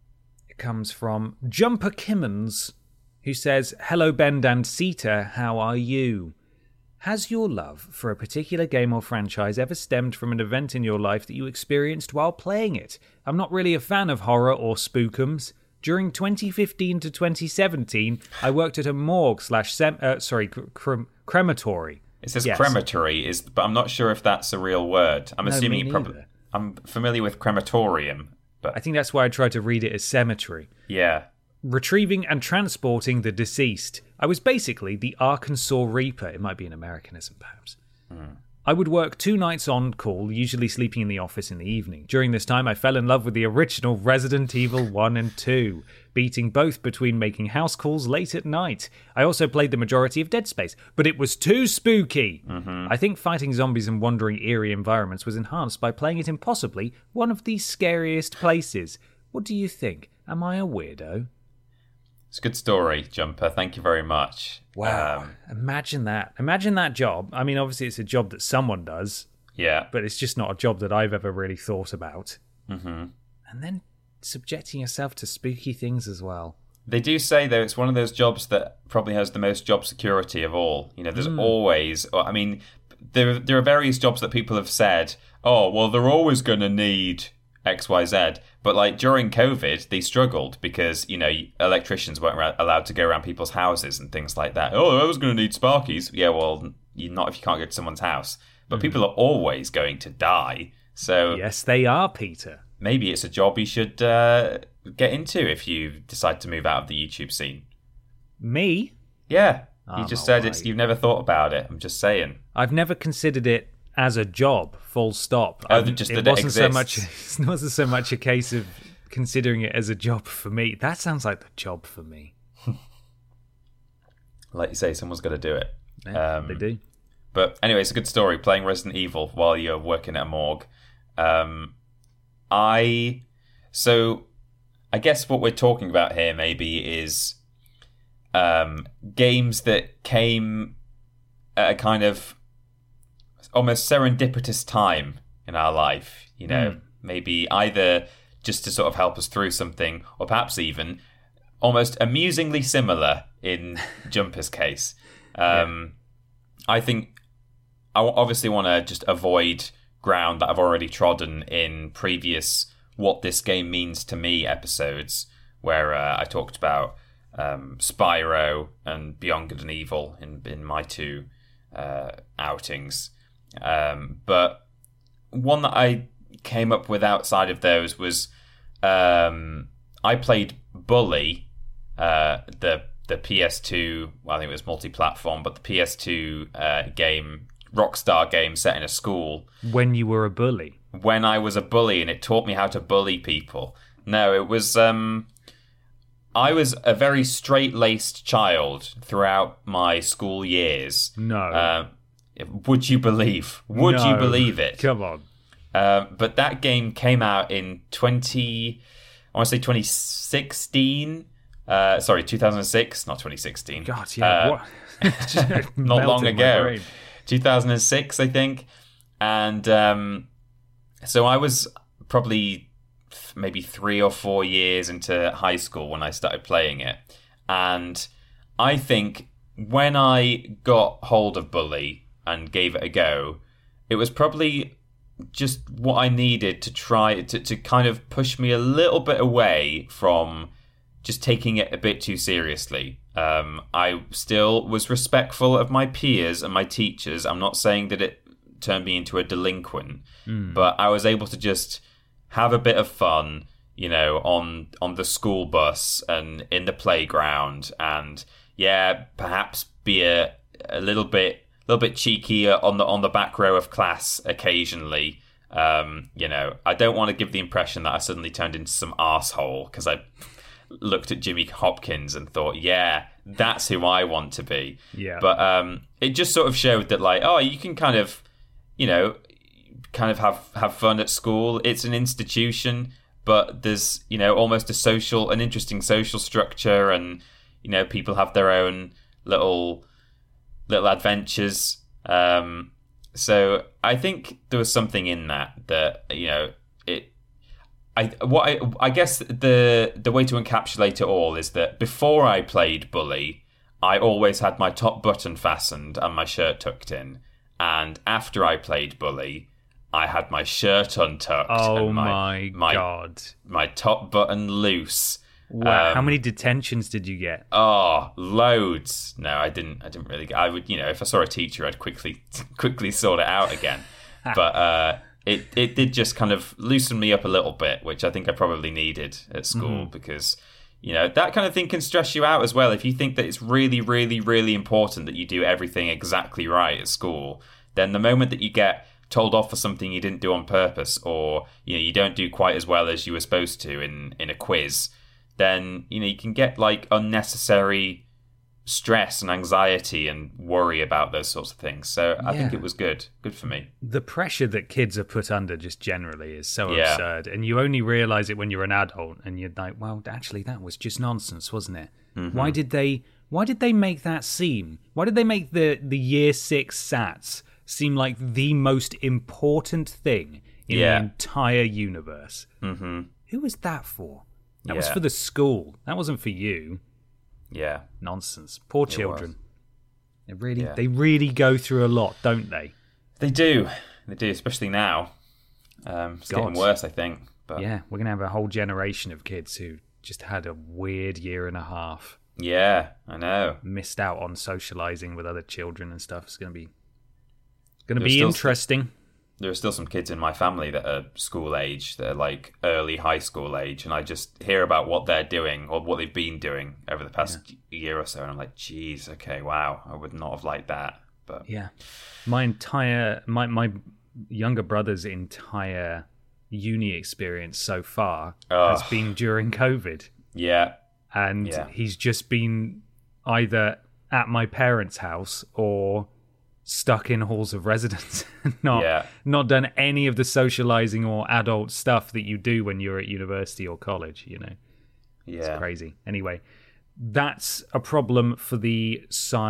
It comes from Jumper Kimmons, who says, "Hello, Ben and Sita, how are you? Has your love for a particular game or franchise ever stemmed from an event in your life that you experienced while playing it? I'm not really a fan of horror or spookums. During twenty fifteen to twenty seventeen, I worked at a morgue slash sem- uh, sorry, cre- crematory. It says yes. crematory, is, but I'm not sure if that's a real word. I'm no, assuming me you probably. I'm familiar with crematorium, but I think that's why I tried to read it as cemetery. Yeah. Retrieving and transporting the deceased. I was basically the Arkansas Reaper. It might be an Americanism, perhaps. Mm. I would work two nights on call, usually sleeping in the office in the evening. During this time, I fell in love with the original Resident Evil one and two, beating both between making house calls late at night. I also played the majority of Dead Space, but it was too spooky. Mm-hmm. I think fighting zombies and wandering eerie environments was enhanced by playing it in possibly one of the scariest places. What do you think? Am I a weirdo? It's a good story, Jumper. Thank you very much. Wow. Um, Imagine that. Imagine that job. I mean, obviously it's a job that someone does. Yeah. But it's just not a job that I've ever really thought about. Mm-hmm. And then subjecting yourself to spooky things as well. They do say, though, it's one of those jobs that probably has the most job security of all. You know, there's mm. always... I mean, there, there are various jobs that people have said, oh, well, they're always going to need X, Y, Z. But, like, during COVID, they struggled because, you know, electricians weren't allowed to go around people's houses and things like that. Oh, I was going to need sparkies. Yeah, well, you're not if you can't go to someone's house. But mm. people are always going to die. So yes, they are, Peter. Maybe it's a job you should... Uh, get into if you decide to move out of the YouTube scene. Me? Yeah. You I'm just said right. it's you've never thought about it. I'm just saying. I've never considered it as a job, full stop. Oh, um, just it that wasn't it so exists. much it wasn't so much a case of considering it as a job for me. That sounds like the job for me. Like you say, someone's got to do it. Yeah, um, they do. But anyway, it's a good story, playing Resident Evil while you're working at a morgue. Um, I... So... I guess what we're talking about here maybe is um, games that came at a kind of almost serendipitous time in our life. You know, mm. maybe either just to sort of help us through something, or perhaps even almost amusingly similar in Jumper's case. Um, yeah. I think I obviously want to just avoid ground that I've already trodden in previous What This Game Means to Me episodes, where uh, I talked about um, Spyro and Beyond Good and Evil in, in my two uh, outings. Um, but one that I came up with outside of those was um, I played Bully, uh, the the P S two, well, I think it was multi-platform, but the P S two uh, game, Rockstar game set in a school. When you were a bully? When I was a bully, and it taught me how to bully people. No, it was... Um, I was a very straight-laced child throughout my school years. No. Uh, would you believe? Would no. you believe it? Come on. Uh, but that game came out in twenty... I want to say twenty sixteen. Uh, sorry, two thousand six, not twenty sixteen. God, yeah. Uh, what? not long ago. two thousand six, I think. And um, so I was probably maybe three or four years into high school when I started playing it. And I think when I got hold of Bully and gave it a go, it was probably just what I needed to try to, to kind of push me a little bit away from just taking it a bit too seriously. Um, I still was respectful of my peers and my teachers. I'm not saying that it turned me into a delinquent, mm. but I was able to just have a bit of fun, you know, on on the school bus and in the playground, and yeah, perhaps be a, a little bit a little bit cheeky on the on the back row of class occasionally. Um, you know, I don't want to give the impression that I suddenly turned into some arsehole because I looked at Jimmy Hopkins and thought, yeah, that's who I want to be. Yeah. But um, it just sort of showed that, like, oh, you can kind of, you know, kind of have, have fun at school. It's an institution, but there's, you know, almost a social, an interesting social structure, and, you know, people have their own little little adventures. Um, so I think there was something in that that, you know, it. I what I, I guess the the way to encapsulate it all is that before I played Bully, I always had my top button fastened and my shirt tucked in, and after I played Bully, I had my shirt untucked. Oh and my, my god! My top button loose. Wow! Um, How many detentions did you get? Oh, loads. No, I didn't. I didn't really. I would, you know, if I saw a teacher, I'd quickly quickly sort it out again. But uh, it it did just kind of loosen me up a little bit, which I think I probably needed at school, mm-hmm. because, you know, that kind of thing can stress you out as well. If you think that it's really, really, really important that you do everything exactly right at school, then the moment that you get told off for something you didn't do on purpose, or, you know, you don't do quite as well as you were supposed to in, in a quiz, then, you know, you can get like unnecessary stress and anxiety and worry about those sorts of things. So I yeah. think it was good. Good for me. The pressure that kids are put under just generally is so yeah. absurd. And you only realise it when you're an adult and you're like, well, actually, that was just nonsense, wasn't it? Mm-hmm. Why did they why did they make that seem? Why did they make the, the year six SATs seem like the most important thing in yeah. the entire universe? Mm-hmm. Who was that for? That yeah. was for the school. That wasn't for you. Yeah. Nonsense. Poor It children. was. They really, Yeah. they really go through a lot, don't they? They do. They do, especially now. Um, it's God. getting worse, I think. But Yeah, we're gonna have a whole generation of kids who just had a weird year and a half. yeah, I know. Missed out on socializing with other children and stuff. It's gonna be, gonna There's be still interesting. There are still some kids in my family that are school age, that are like early high school age, and I just hear about what they're doing or what they've been doing over the past yeah. year or so, and I'm like, geez, okay, wow, I would not have liked that. But yeah, my entire my my younger brother's entire uni experience so far oh. has been during COVID. Yeah, and yeah. he's just been either at my parents' house or stuck in halls of residence, not yeah. not done any of the socializing or adult stuff that you do when you're at university or college, you know. Yeah. It's crazy. Anyway, that's a problem for the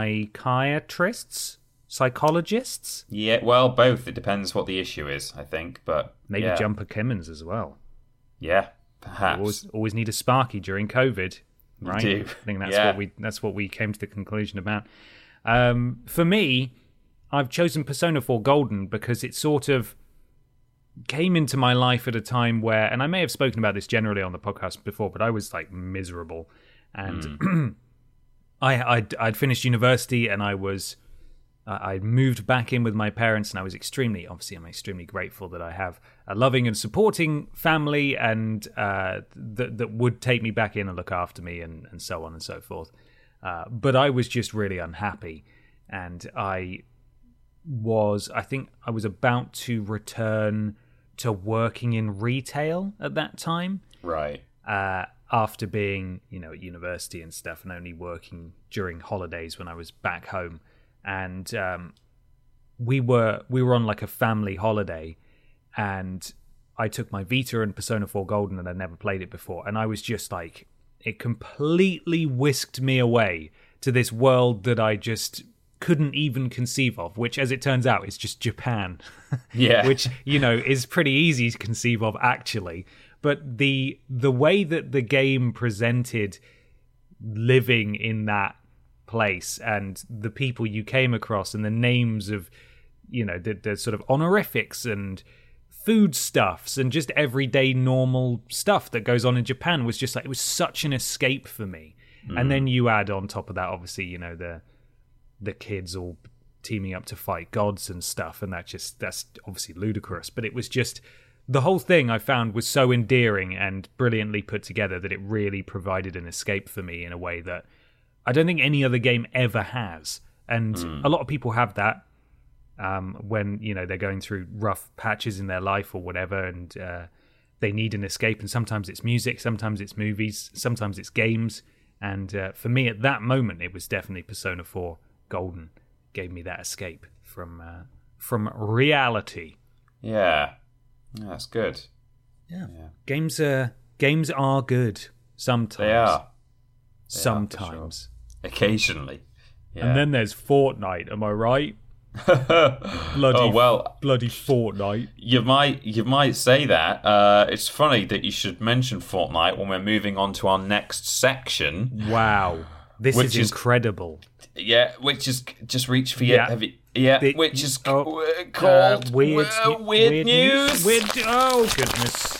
psychiatrists, psychologists. Yeah, well, both. It depends what the issue is, I think, but Maybe yeah. Jumper Kimmins as well. Yeah, perhaps. Always, always need a Sparky during COVID, right? You do. I think that's yeah. what we that's what we came to the conclusion about. Um, for me, I've chosen Persona four Golden because it sort of came into my life at a time where, and I may have spoken about this generally on the podcast before, but I was like miserable, and mm. I I'd, I'd finished university and I was uh, I'd moved back in with my parents, and I was extremely obviously I'm extremely grateful that I have a loving and supporting family and uh, that that would take me back in and look after me and and so on and so forth. Uh, but I was just really unhappy, and I. was I think I was about to return to working in retail at that time. Right. Uh, after being, you know, at university and stuff and only working during holidays when I was back home. And um, we were we were on like a family holiday, and I took my Vita and Persona four Golden, and I'd never played it before. And I was just like, it completely whisked me away to this world that I just couldn't even conceive of, which, as it turns out, is just Japan. Yeah. Which, you know, is pretty easy to conceive of, actually. But the the way that the game presented living in that place and the people you came across and the names of, you know, the, the sort of honorifics and foodstuffs and just everyday normal stuff that goes on in Japan was just like, it was such an escape for me. Mm. And then you add on top of that, obviously, you know, the the kids all teaming up to fight gods and stuff, and that just that's obviously ludicrous, but it was just the whole thing I found was so endearing and brilliantly put together that it really provided an escape for me in a way that I don't think any other game ever has. And mm. a lot of people have that um, when, you know, they're going through rough patches in their life or whatever, and uh, they need an escape, and sometimes it's music, sometimes it's movies, sometimes it's games, and uh, for me at that moment it was definitely Persona four Golden gave me that escape from uh, from reality. Yeah, yeah, that's good. Yeah, yeah. games are games are good sometimes. They are. They sometimes, are, sure. Occasionally. Yeah. And then there's Fortnite. Am I right? bloody, oh well, bloody Fortnite. You might you might say that. Uh, it's funny that you should mention Fortnite when we're moving on to our next section. Wow. This which is, is incredible. Yeah, which is just reach for you. Yeah, Have you, yeah the, which is oh, called uh, weird, uh, weird, weird news. Weird, oh goodness!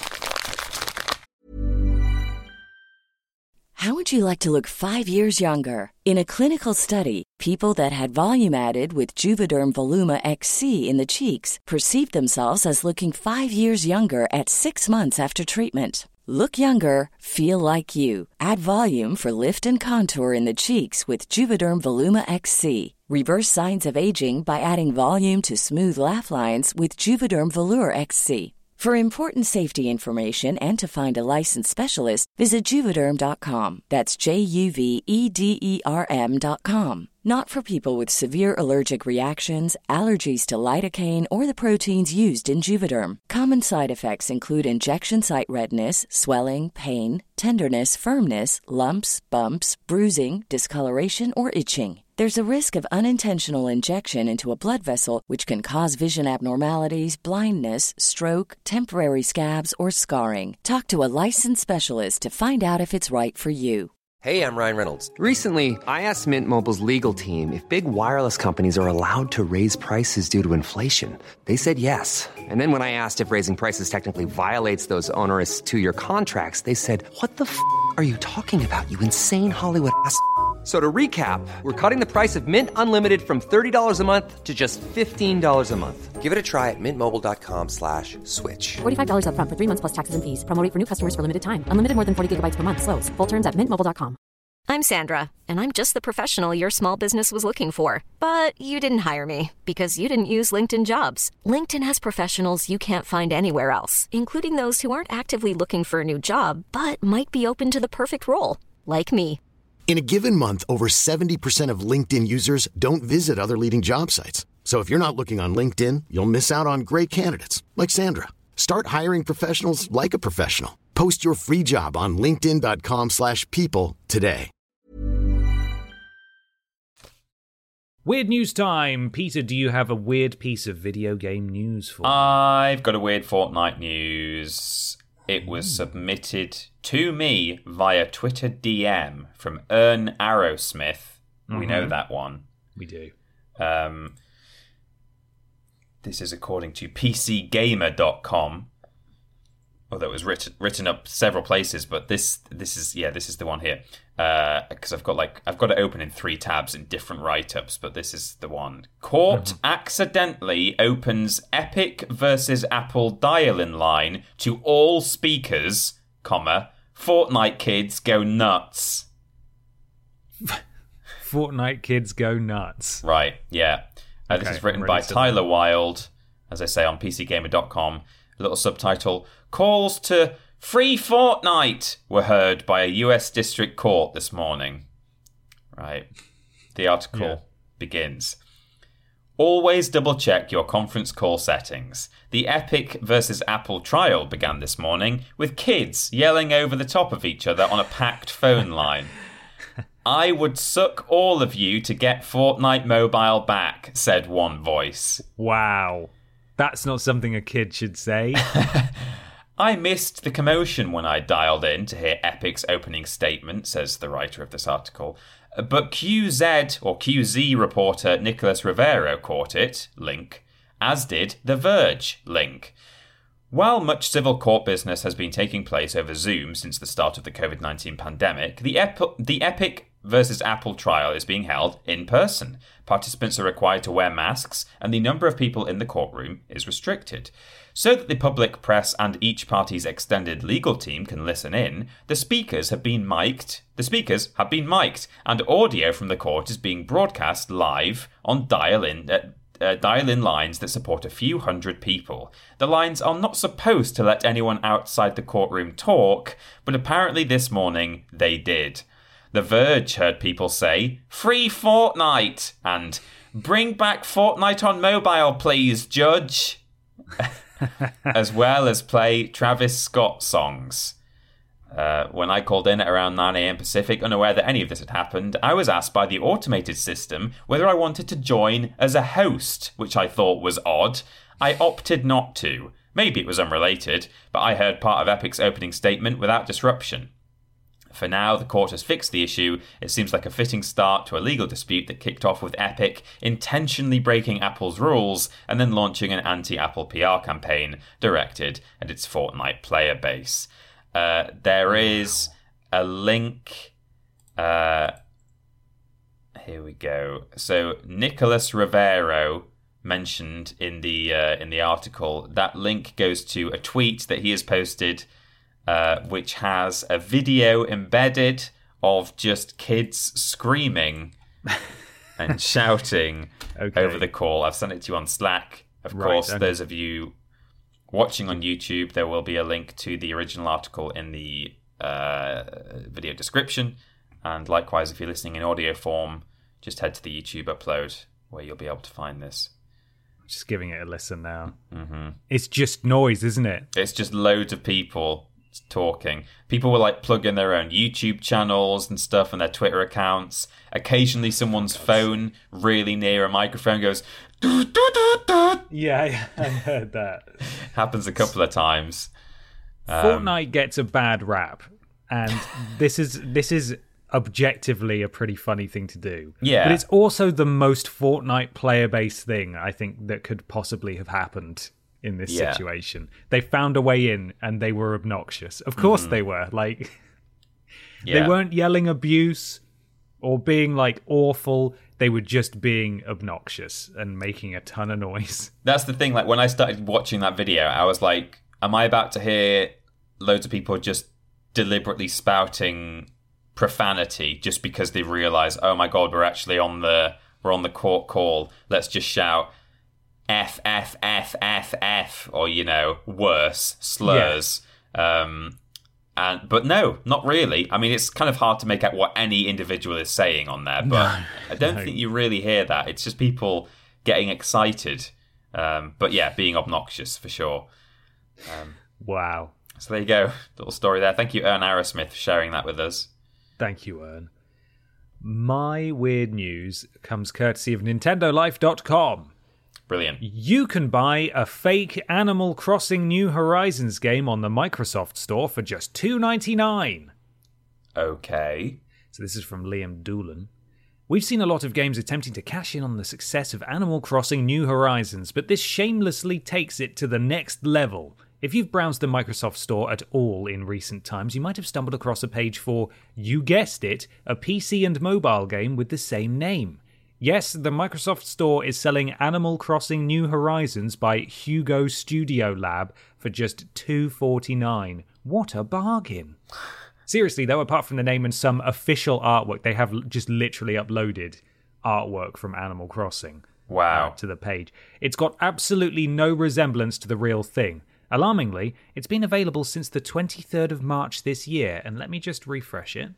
How would you like to look five years younger? In a clinical study, people that had volume added with Juvederm Voluma X C in the cheeks perceived themselves as looking five years younger at six months after treatment. Look younger, feel like you. Add volume for lift and contour in the cheeks with Juvederm Voluma X C. Reverse signs of aging by adding volume to smooth laugh lines with Juvederm Volure X C. For important safety information and to find a licensed specialist, visit Juvederm dot com. That's J U V E D E R M dot com. Not for people with severe allergic reactions, allergies to lidocaine, or the proteins used in Juvederm. Common side effects include injection site redness, swelling, pain, tenderness, firmness, lumps, bumps, bruising, discoloration, or itching. There's a risk of unintentional injection into a blood vessel, which can cause vision abnormalities, blindness, stroke, temporary scabs, or scarring. Talk to a licensed specialist to find out if it's right for you. Hey, I'm Ryan Reynolds. Recently, I asked Mint Mobile's legal team if big wireless companies are allowed to raise prices due to inflation. They said yes. And then when I asked if raising prices technically violates those onerous two-year contracts, they said, what the f*** are you talking about, you insane Hollywood ass f- So to recap, we're cutting the price of Mint Unlimited from thirty dollars a month to just fifteen dollars a month. Give it a try at mintmobile.com slash switch. forty-five dollars up front for three months plus taxes and fees. Promo rate for new customers for limited time. Unlimited more than forty gigabytes per month. Slows full terms at mint mobile dot com. I'm Sandra, and I'm just the professional your small business was looking for. But you didn't hire me because you didn't use LinkedIn Jobs. LinkedIn has professionals you can't find anywhere else, including those who aren't actively looking for a new job, but might be open to the perfect role, like me. In a given month, over seventy percent of LinkedIn users don't visit other leading job sites. So if you're not looking on LinkedIn, you'll miss out on great candidates like Sandra. Start hiring professionals like a professional. Post your free job on linkedin.com slash people today. Weird news time. Peter, do you have a weird piece of video game news for me? I've got a weird Fortnite news. It was submitted to me via Twitter D M from Ern Arrowsmith. Mm-hmm. We know that one. We do. Um, this is according to P C Gamer dot com. Although it was written written up several places, but this this is yeah this is the one here because uh, I've got like I've got it open in three tabs in different write-ups, but this is the one. Court mm-hmm. accidentally opens Epic versus Apple dial-in line to all speakers, comma Fortnite kids go nuts. Fortnite kids go nuts. Right, yeah. Uh, okay, this is written by Tyler that. Wilde, as I say on P C Gamer dot com. A little subtitle. Calls to free Fortnite were heard by a U S district court this morning. Right. The article yeah. begins. Always double check your conference call settings. The Epic versus Apple trial began this morning with kids yelling over the top of each other on a packed phone line. I would suck all of you to get Fortnite Mobile back, said one voice. Wow. That's not something a kid should say. I missed the commotion when I dialed in to hear Epic's opening statement, says the writer of this article. But Q Z or Q Z reporter Nicholas Rivero caught it, link, as did The Verge, link. While much civil court business has been taking place over Zoom since the start of the covid nineteen pandemic, the, Ep- the Epic versus Apple trial is being held in person. Participants are required to wear masks, and the number of people in the courtroom is restricted. So that the public, press, and each party's extended legal team can listen in, the speakers have been mic'd. The speakers have been mic'd, and audio from the court is being broadcast live on dial-in uh, uh, dial-in lines that support a few hundred people. The lines are not supposed to let anyone outside the courtroom talk, but apparently this morning they did. The Verge heard people say, "Free Fortnite!" and "Bring back Fortnite on mobile, please, Judge!" as well as play Travis Scott songs. Uh, when I called in at around nine a.m. Pacific, unaware that any of this had happened, I was asked by the automated system whether I wanted to join as a host, which I thought was odd. I opted not to. Maybe it was unrelated, but I heard part of Epic's opening statement without disruption. For now, the court has fixed the issue. It seems like a fitting start to a legal dispute that kicked off with Epic intentionally breaking Apple's rules and then launching an anti-Apple P R campaign directed at its Fortnite player base. Uh, there is a link. Uh, here we go. So Nicholas Rivero mentioned in the uh, in the article. That link goes to a tweet that he has posted, Uh, which has a video embedded of just kids screaming and shouting okay. over the call. I've sent it to you on Slack. Of right, course, okay. Those of you watching on YouTube, there will be a link to the original article in the uh, video description. And likewise, if you're listening in audio form, just head to the YouTube upload where you'll be able to find this. Just giving it a listen now. Mm-hmm. It's just noise, isn't it? It's just loads of people talking. People were like plugging their own YouTube channels and stuff and their Twitter accounts. Occasionally someone's phone really near a microphone goes doo, doo, doo, doo. Yeah, I heard that. Happens a couple of times. Um, Fortnite gets a bad rap, and this is this is objectively a pretty funny thing to do. Yeah. But it's also the most Fortnite player-based thing I think that could possibly have happened in this yeah. situation. They found a way in, and they were obnoxious. Of course mm-hmm. they were. Like, yeah. they weren't yelling abuse or being like awful. They were just being obnoxious and making a ton of noise. That's the thing. Like, when I started watching that video, I was like, am I about to hear loads of people just deliberately spouting profanity just because they realise, oh my god, we're actually on the we're on the court call. Let's just shout F, F, F, F, F, or, you know, worse, slurs. Yeah. Um, and But no, not really. I mean, it's kind of hard to make out what any individual is saying on there, but no, I don't no. think you really hear that. It's just people getting excited. Um, but yeah, being obnoxious for sure. Um, wow. So there you go. Little story there. Thank you, Ern Arrowsmith, for sharing that with us. Thank you, Ern. My weird news comes courtesy of Nintendo Life dot com. Brilliant. You can buy a fake Animal Crossing New Horizons game on the Microsoft Store for just two dollars and ninety-nine cents. Okay. So this is from Liam Doolan. We've seen a lot of games attempting to cash in on the success of Animal Crossing New Horizons, but this shamelessly takes it to the next level. If you've browsed the Microsoft Store at all in recent times, you might have stumbled across a page for, you guessed it, a P C and mobile game with the same name. Yes, the Microsoft Store is selling Animal Crossing New Horizons by Hugo Studio Lab for just two dollars and forty-nine cents. What a bargain. Seriously, though, apart from the name and some official artwork, they have just literally uploaded artwork from Animal Crossing. Wow. Uh, to the page. It's got absolutely no resemblance to the real thing. Alarmingly, it's been available since the twenty-third of March this year, and let me just refresh it.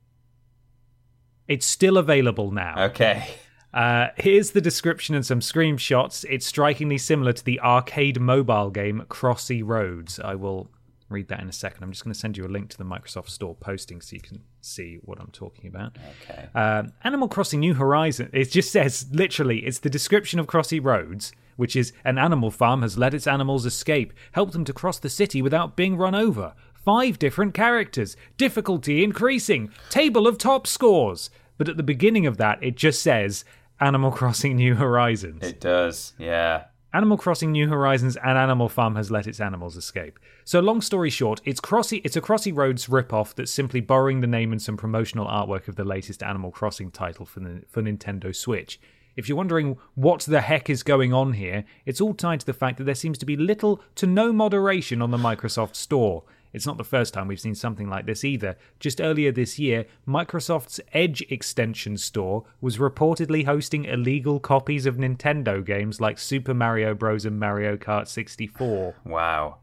It's still available now. Okay. Uh, here's the description and some screenshots. It's strikingly similar to the arcade mobile game Crossy Roads. I will read that in a second. I'm just going to send you a link to the Microsoft Store posting so you can see what I'm talking about. Okay. Um, Animal Crossing New Horizons, it just says, literally, it's the description of Crossy Roads, which is an animal farm has let its animals escape, help them to cross the city without being run over. Five different characters, difficulty increasing, table of top scores. But at the beginning of that, it just says Animal Crossing New Horizons. It does, yeah. Animal Crossing New Horizons and Animal Farm has let its animals escape. So long story short, it's Crossy, it's a Crossy Roads ripoff that's simply borrowing the name and some promotional artwork of the latest Animal Crossing title for, the, for Nintendo Switch. If you're wondering what the heck is going on here, it's all tied to the fact that there seems to be little to no moderation on the Microsoft Store. It's not the first time we've seen something like this either. Just earlier this year, Microsoft's Edge extension store was reportedly hosting illegal copies of Nintendo games like Super Mario Bros. And Mario Kart sixty-four. Wow.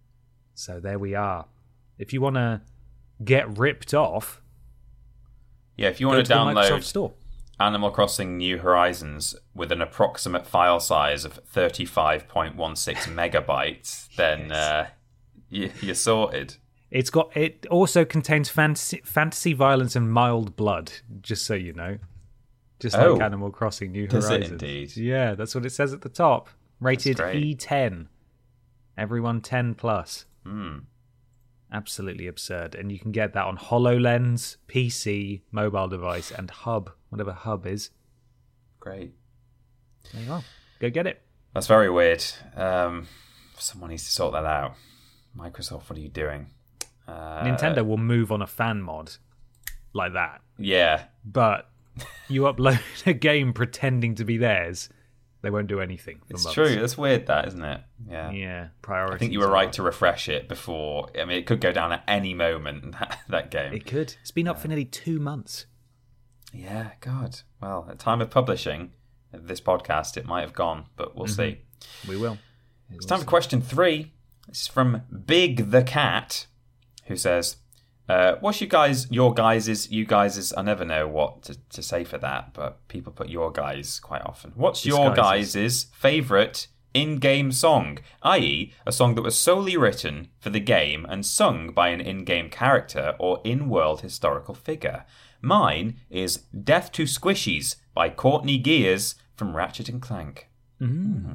So there we are. If you want to get ripped off, yeah, if you want to, to download Animal Crossing New Horizons with an approximate file size of thirty-five point one six megabytes, then... Yes. Uh, You're sorted. It's got. It also contains fantasy, fantasy violence and mild blood. Just so you know, just oh, like Animal Crossing New does Horizons. It indeed? Yeah, that's what it says at the top. Rated E ten. Everyone ten plus. Mm. Absolutely absurd, and you can get that on HoloLens, P C, mobile device, and Hub, whatever Hub is. Great. There you are. Go get it. That's very weird. Um, someone needs to sort that out. Microsoft, what are you doing? Uh, Nintendo will move on a fan mod like that. Yeah. But you upload a game pretending to be theirs, they won't do anything for It's months. true. That's weird, that, isn't it? Yeah. Yeah. Priorities. I think you were right to refresh it before. I mean, it could go down at any moment, that, that game. It could. It's been up for nearly two months. Yeah, God. Well, at time of publishing this podcast, it might have gone, but we'll Mm-hmm. see. We will. We It's will time see. for question three. This is from Big the Cat, who says, uh, what's you guys, your guys' you guys' I never know what to, to say for that, but people put your guys quite often. What's This your guys' guys' favourite in-game song, that is a song that was solely written for the game and sung by an in-game character or in-world historical figure. Mine is Death to Squishies by Courtney Gears from Ratchet and Clank. Mm.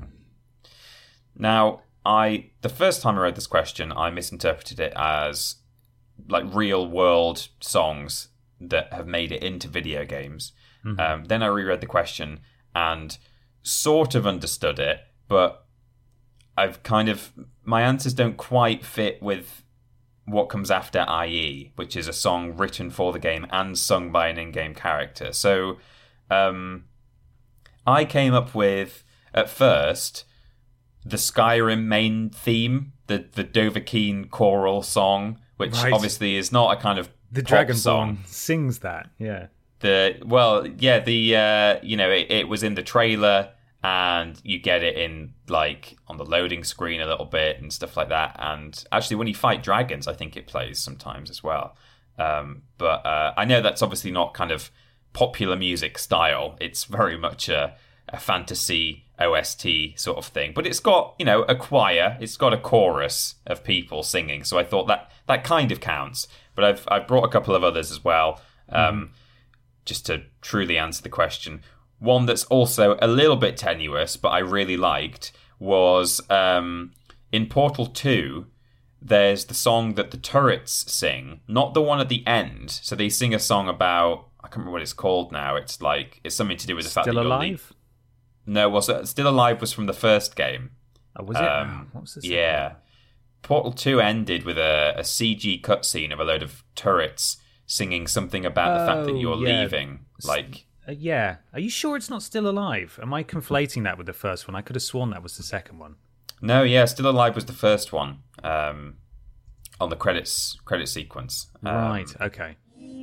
Now, I the first time I read this question, I misinterpreted it as like real-world songs that have made it into video games. Mm-hmm. Um, then I reread the question and sort of understood it, but I've kind of... My answers don't quite fit with what comes after that is, which is a song written for the game and sung by an in-game character. So um, I came up with, at first, the Skyrim main theme, the, the Dovahkiin choral song, which right. obviously is not a kind of the pop song. Dragonborn sings that, yeah. The well, yeah, the uh, you know, it, it was in the trailer, and you get it in like on the loading screen a little bit and stuff like that. And actually, when you fight dragons, I think it plays sometimes as well. Um, but uh, I know that's obviously not kind of popular music style. It's very much a, a fantasy O S T sort of thing. But it's got, you know, a choir. It's got a chorus of people singing. So I thought that that kind of counts. But I've I've brought a couple of others as well. Um, mm. Just to truly answer the question. One that's also a little bit tenuous, but I really liked, was um, in Portal two, there's the song that the turrets sing, not the one at the end. So they sing a song about, I can't remember what it's called now. It's like, it's something to do with the Still fact that you're... Alive? Le- no, was it? Still Alive was from the first game. Oh, was it? Um, what was this? Yeah. Portal two ended with a, a C G cutscene of a load of turrets singing something about oh, the fact that you're yeah. leaving. Like, uh, yeah. Are you sure it's not Still Alive? Am I conflating that with the first one? I could have sworn that was the second one. No, yeah, Still Alive was the first one um, on the credits credit sequence. Um, right. Okay.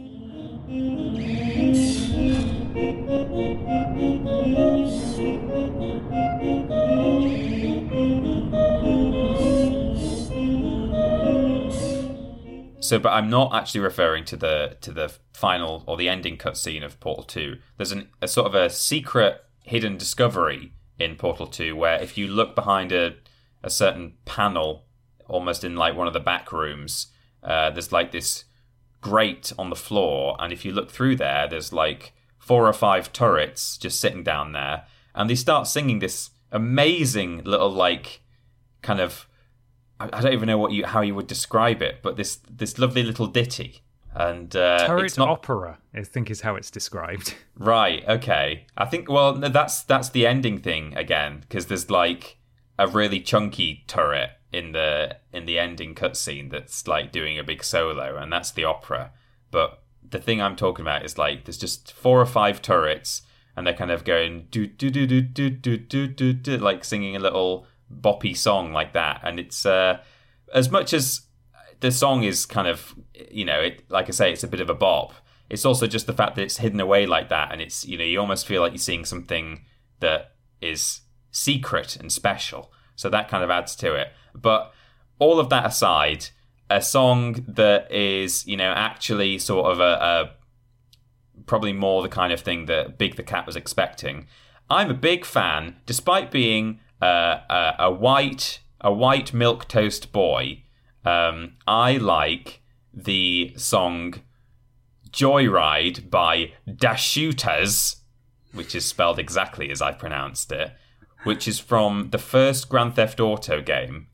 So, but I'm not actually referring to the to the final or the ending cutscene of Portal two. There's an, a sort of a secret hidden discovery in Portal two where if you look behind a a certain panel, almost in like one of the back rooms, uh, there's like this grate on the floor, and if you look through there, there's like four or five turrets just sitting down there, and they start singing this amazing little like kind of, I don't even know what you how you would describe it, but this this lovely little ditty. And uh, turret it's not... opera, I think, is how it's described. Right. Okay. I think. Well, no, that's that's the ending thing again, because there's like a really chunky turret in the in the ending cutscene that's like doing a big solo, and that's the opera. But the thing I'm talking about is like there's just four or five turrets, and they're kind of going do do do do do do do do do, like singing a little boppy song like that. And it's uh, as much as the song is kind of, you know, it like I say, it's a bit of a bop. It's also just the fact that it's hidden away like that, and it's, you know, you almost feel like you're seeing something that is secret and special. So that kind of adds to it. But all of that aside, a song that is, you know, actually sort of a, a probably more the kind of thing that Big the Cat was expecting. I'm a big fan, despite being uh, a, a white a white milquetoast boy. Um, I like the song Joyride by Dashutas, which is spelled exactly as I pronounced it, which is from the first Grand Theft Auto game.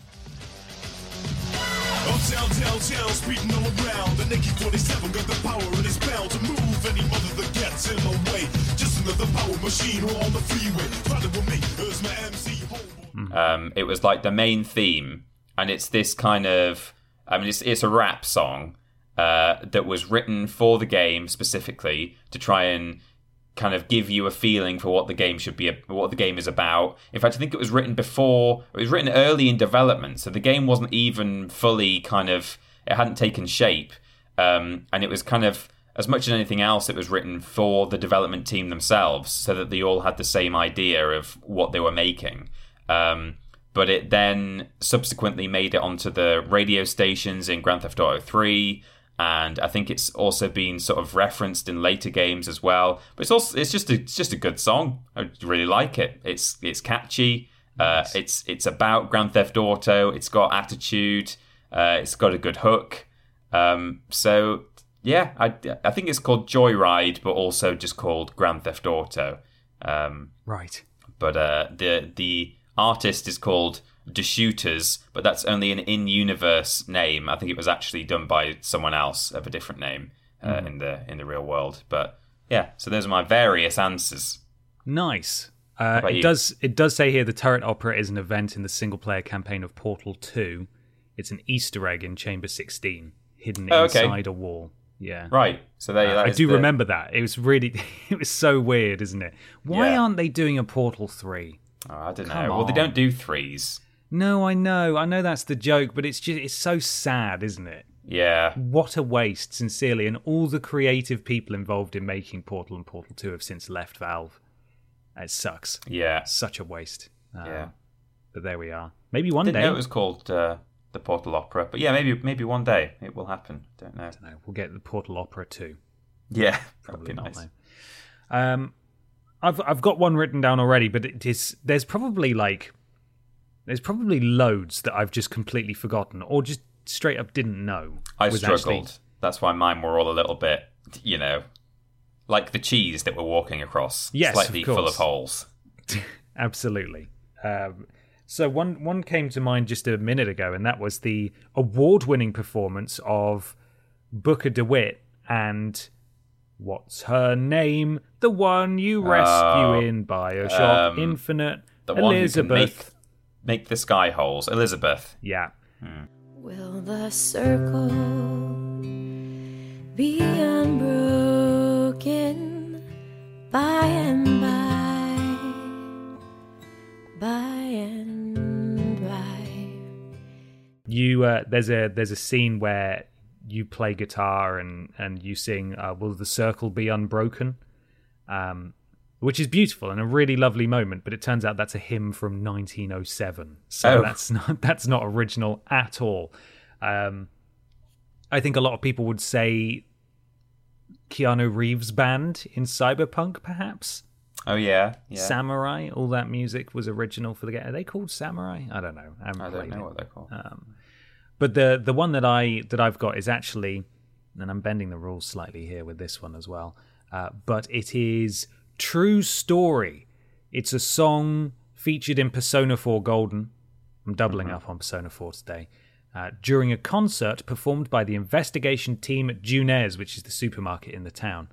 Uptown, downtown, speeding all around. The Nicky forty-seven got the power and it's bound to move any mother that gets in the way. Just another power machine on the freeway. Riding with me, there's my M C homeboy. Um, it was like the main theme, and it's this kind of, I mean, it's it's a rap song uh, that was written for the game specifically to try and kind of give you a feeling for what the game should be, what the game is about. In fact, I think it was written before, it was written early in development, so the game wasn't even fully kind of, it hadn't taken shape. Um, and it was kind of, as much as anything else, it was written for the development team themselves, so that they all had the same idea of what they were making. Um, but it then subsequently made it onto the radio stations in Grand Theft Auto three, and I think it's also been sort of referenced in later games as well. But it's also it's just a, it's just a good song. I really like it. It's it's catchy, Nice. Uh, it's it's about Grand Theft Auto. It's got attitude. Uh, it's got a good hook. Um, so yeah, I, I think it's called Joyride, but also just called Grand Theft Auto. Um, right. But uh, the the artist is called The Shooters, but that's only an in-universe name. I think it was actually done by someone else of a different name uh, mm. in the in the real world. But yeah, so those are my various answers. Nice. Uh, it you? does it does say here the Turret Opera is an event in the single-player campaign of Portal two. It's an Easter egg in Chamber sixteen, hidden oh, okay. inside a wall. Yeah. Right. So there. Uh, I do the... remember that. It was really, it was so weird, isn't it? Why yeah. aren't they doing a Portal three? Oh, I don't Come know. on. Well, they don't do threes. No, I know. I know that's the joke, but it's just it's so sad, isn't it? Yeah. What a waste, sincerely. And all the creative people involved in making Portal and Portal two have since left Valve. It sucks. Yeah. Such a waste. Uh, yeah. But there we are. Maybe one Didn't day. know it was called uh, the Portal Opera. But yeah, maybe maybe one day it will happen. Don't know. I don't know. We'll get the Portal Opera too. Yeah. Probably That'd be not, nice. though. Um, I've I've got one written down already, but it is there's probably like there's probably loads that I've just completely forgotten or just straight up didn't know. I was struggled. Actually... That's why mine were all a little bit, you know, like the cheese that we're walking across, yes, slightly of course. full of holes. Absolutely. Um, so one one came to mind just a minute ago, and that was the award-winning performance of Booker DeWitt and what's her name? The one you rescue uh, in BioShock um, Infinite. The one Elizabeth. who can make, make the sky holes. Elizabeth. Yeah. Hmm. Will the circle be unbroken by and by, by and by? You uh, there's a there's a scene where you play guitar and and you sing uh, "Will the Circle Be Unbroken," um, which is beautiful and a really lovely moment. But it turns out that's a hymn from nineteen oh seven, so oh. that's not that's not original at all. Um, I think a lot of people would say Keanu Reeves' band in Cyberpunk, perhaps. Oh yeah, yeah. Samurai. All that music was original for the game. Are they called Samurai? I don't know. I, I don't know it. what they're called. Um, But the the one that I that I've got is actually, and I'm bending the rules slightly here with this one as well. Uh, but it is True Story. It's a song featured in Persona four Golden. I'm doubling mm-hmm. up on Persona four today. Uh, during a concert performed by the investigation team at Junes, which is the supermarket in the town.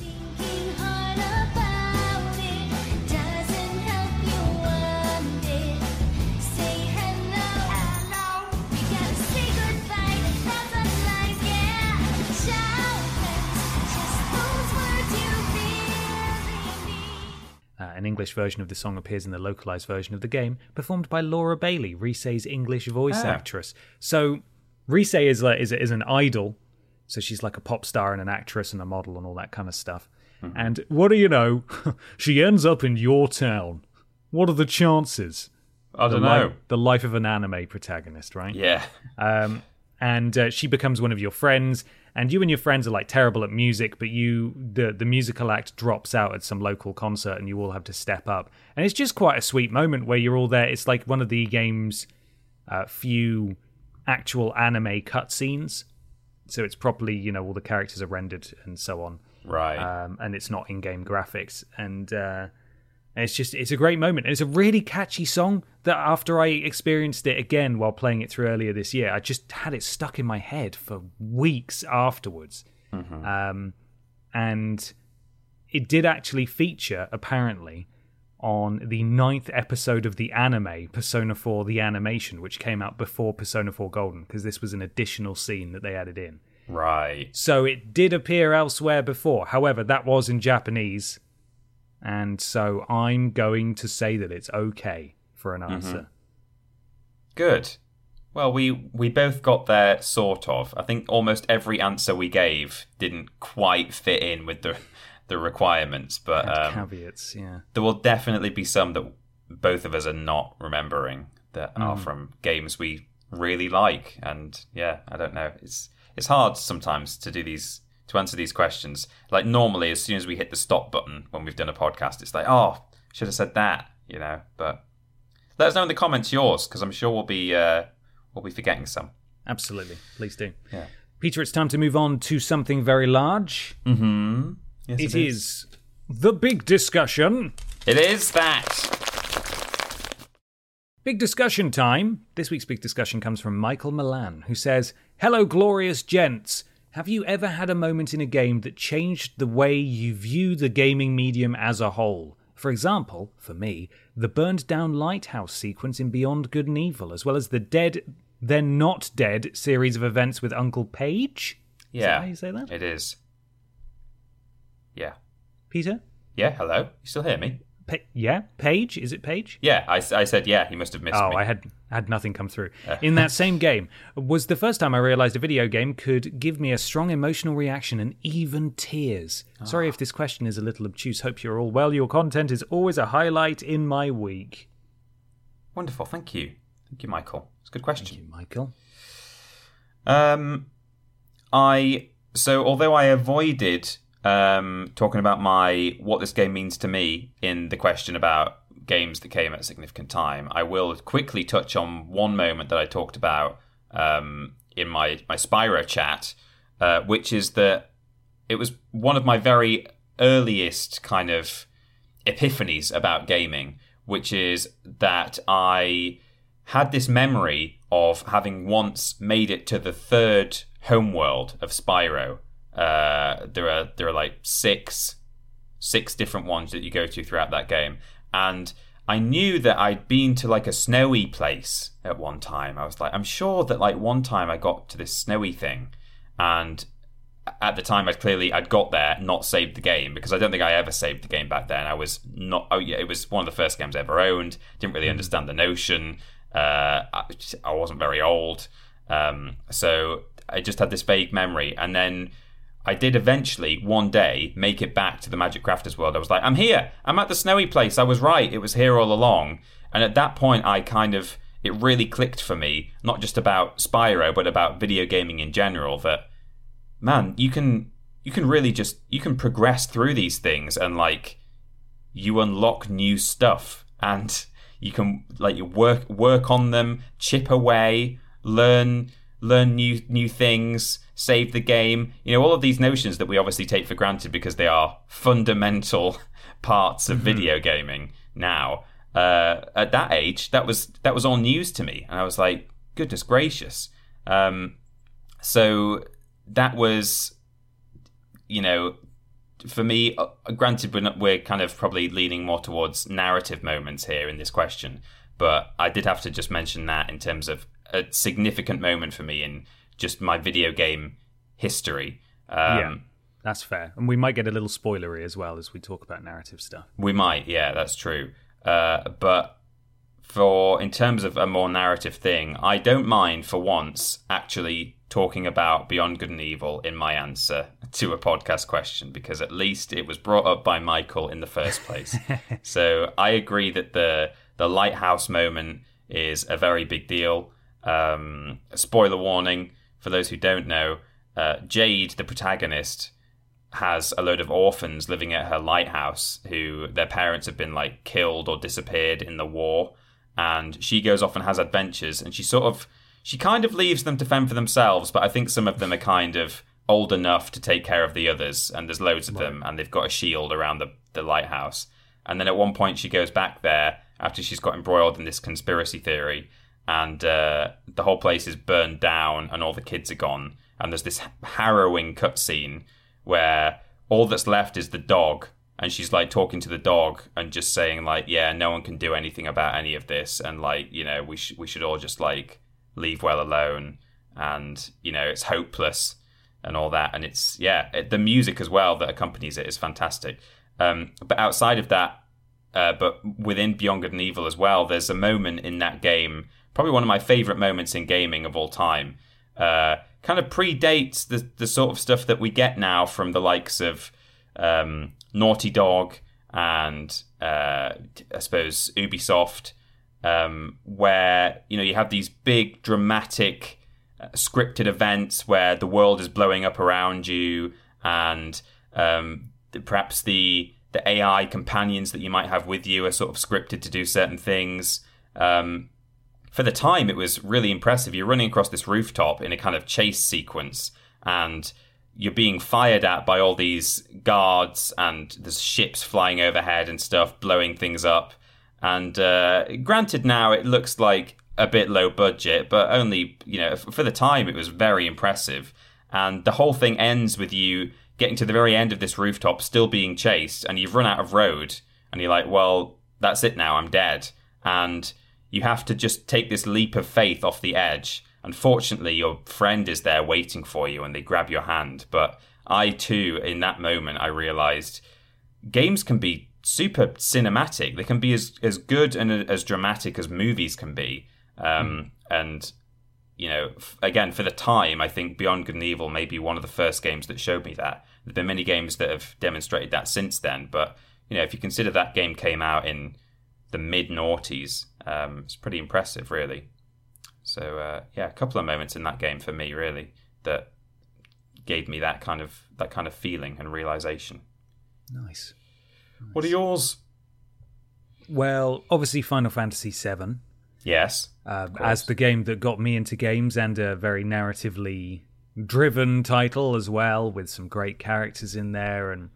Uh, an English version of the song appears in the localized version of the game, performed by Laura Bailey, Risei's English voice ah. actress. So Risei is, like, is is an idol, so she's like a pop star and an actress and a model and all that kind of stuff. Mm-hmm. And what do you know? She ends up in your town. What are the chances? I don't the know. Life, the life of an anime protagonist, right? Yeah. Um, and uh, she becomes one of your friends. And you and your friends are like terrible at music, but you the the musical act drops out at some local concert, and you all have to step up. And it's just quite a sweet moment where you're all there. It's like one of the game's uh, few actual anime cutscenes, so it's properly, you know, all the characters are rendered and so on, right? Um, and it's not in-game graphics, and uh, and it's just it's a great moment. And it's a really catchy song that after I experienced it again while playing it through earlier this year, I just had it stuck in my head for weeks afterwards. Mm-hmm. Um, and it did actually feature, apparently, on the ninth episode of the anime, Persona four The Animation, which came out before Persona four Golden, because this was an additional scene that they added in. Right. So it did appear elsewhere before. However, that was in Japanese. And so I'm going to say that it's okay for an answer. Mm-hmm. Good. Well, we we both got there, sort of. I think almost every answer we gave didn't quite fit in with the the requirements, but um, caveats, yeah. There will definitely be some that both of us are not remembering that mm. are from games we really like. And yeah, I don't know. It's it's hard sometimes to do these to answer these questions. Like normally, as soon as we hit the stop button when we've done a podcast, it's like, oh, should have said that, you know. But Let us know in the comments yours, because I'm sure we'll be uh, we'll be forgetting some. Absolutely. Please do. Yeah. Peter, it's time to move on to something very large. Mm-hmm. Yes, it, it is. is the big discussion. It is that. Big discussion time. This week's big discussion comes from Michael Milan, who says, "Hello, glorious gents. Have you ever had a moment in a game that changed the way you view the gaming medium as a whole? For example, for me, the burned down lighthouse sequence in Beyond Good and Evil, as well as the Dead, Then Not Dead series of events with Uncle Page." Yeah. Is that how you say that? It is. Yeah. Peter? Yeah, hello. You still hear me? Pa- yeah? Page? Is it Page? Yeah, I, I said yeah. He must have missed oh, me. I had had nothing come through. In that same game, was the first time I realised a video game could give me a strong emotional reaction and even tears. Oh. Sorry if this question is a little obtuse. Hope you're all well. Your content is always a highlight in my week. Wonderful. Thank you. Thank you, Michael. It's a good question. Thank you, Michael. Um, I so although I avoided um talking about my what this game means to me in the question about games that came at a significant time, I will quickly touch on one moment that I talked about um in my my Spyro chat, uh, which is that it was one of my very earliest kind of epiphanies about gaming, which is that I had this memory of having once made it to the third homeworld of Spyro. Uh, there are there are like six six different ones that you go to throughout that game, and I knew that I'd been to like a snowy place at one time. I was like, I'm sure that like one time I got to this snowy thing, and at the time I'd clearly I'd got there, not saved the game, because I don't think I ever saved the game back then. I was not. Oh yeah, it was one of the first games I ever owned. Didn't really understand the notion. Uh, I, I wasn't very old, um, so I just had this vague memory, and then I did eventually, one day, make it back to the Magic Crafters world. I was like, I'm here. I'm at the snowy place. I was right. It was here all along. And at that point, I kind of, it really clicked for me, not just about Spyro, but about video gaming in general, that, man, you can, you can really just, you can progress through these things and, like, you unlock new stuff. And you can, like, you work, work on them, chip away, learn, learn new, new things, save the game. You know, all of these notions that we obviously take for granted because they are fundamental parts of mm-hmm. video gaming now. Uh, at that age, that was that was all news to me, and I was like, goodness gracious. Um, so that was, you know, for me. Uh, granted, we're, not, we're kind of probably leaning more towards narrative moments here in this question, but I did have to just mention that in terms of a significant moment for me in just my video game history. Um, yeah, that's fair. And we might get a little spoilery as well as we talk about narrative stuff. We might, yeah, that's true. Uh, but for in terms of a more narrative thing, I don't mind for once actually talking about Beyond Good and Evil in my answer to a podcast question, because at least it was brought up by Michael in the first place. So I agree that the the lighthouse moment is a very big deal. Um, spoiler warning for those who don't know, uh, Jade, the protagonist, has a load of orphans living at her lighthouse who their parents have been like killed or disappeared in the war, and she goes off and has adventures, and she sort of she kind of leaves them to fend for themselves, but I think some of them are kind of old enough to take care of the others, and there's loads of right. them, and they've got a shield around the, the lighthouse. And then at one point she goes back there after she's got embroiled in this conspiracy theory, and uh, the whole place is burned down and all the kids are gone. And there's this harrowing cutscene where all that's left is the dog, and she's like talking to the dog and just saying like, yeah, no one can do anything about any of this, and like, you know, we sh- we should all just like leave well alone, and you know, it's hopeless and all that. And it's, yeah, it, the music as well that accompanies it is fantastic. Um, but outside of that, uh, but within Beyond Good and Evil as well, there's a moment in that game, probably one of my favourite moments in gaming of all time. Uh, kind of predates the the sort of stuff that we get now from the likes of um, Naughty Dog and uh, I suppose Ubisoft, um, where you know you have these big dramatic uh, scripted events where the world is blowing up around you, and um, the, perhaps the the A I companions that you might have with you are sort of scripted to do certain things. Um, for the time, it was really impressive. You're running across this rooftop in a kind of chase sequence, and you're being fired at by all these guards, and there's ships flying overhead and stuff, blowing things up. And uh, granted, now it looks like a bit low budget, but only, you know, for the time, it was very impressive. And the whole thing ends with you getting to the very end of this rooftop, still being chased, and you've run out of road, and you're like, well, that's it now, I'm dead. And you have to just take this leap of faith off the edge. Unfortunately, your friend is there waiting for you, and they grab your hand. But I, too, in that moment, I realised games can be super cinematic. They can be as, as good and as dramatic as movies can be. Um, mm. And, you know, f- again, for the time, I think Beyond Good and Evil may be one of the first games that showed me that. There have been many games that have demonstrated that since then. But, you know, if you consider that game came out in the mid-noughties, um, it's pretty impressive, really. So, uh, yeah, a couple of moments in that game for me, really, that gave me that kind of that kind of feeling and realisation. Nice. nice. What are yours? Well, obviously Final Fantasy seven. Yes. Uh, as the game that got me into games, and a very narratively driven title as well, with some great characters in there. And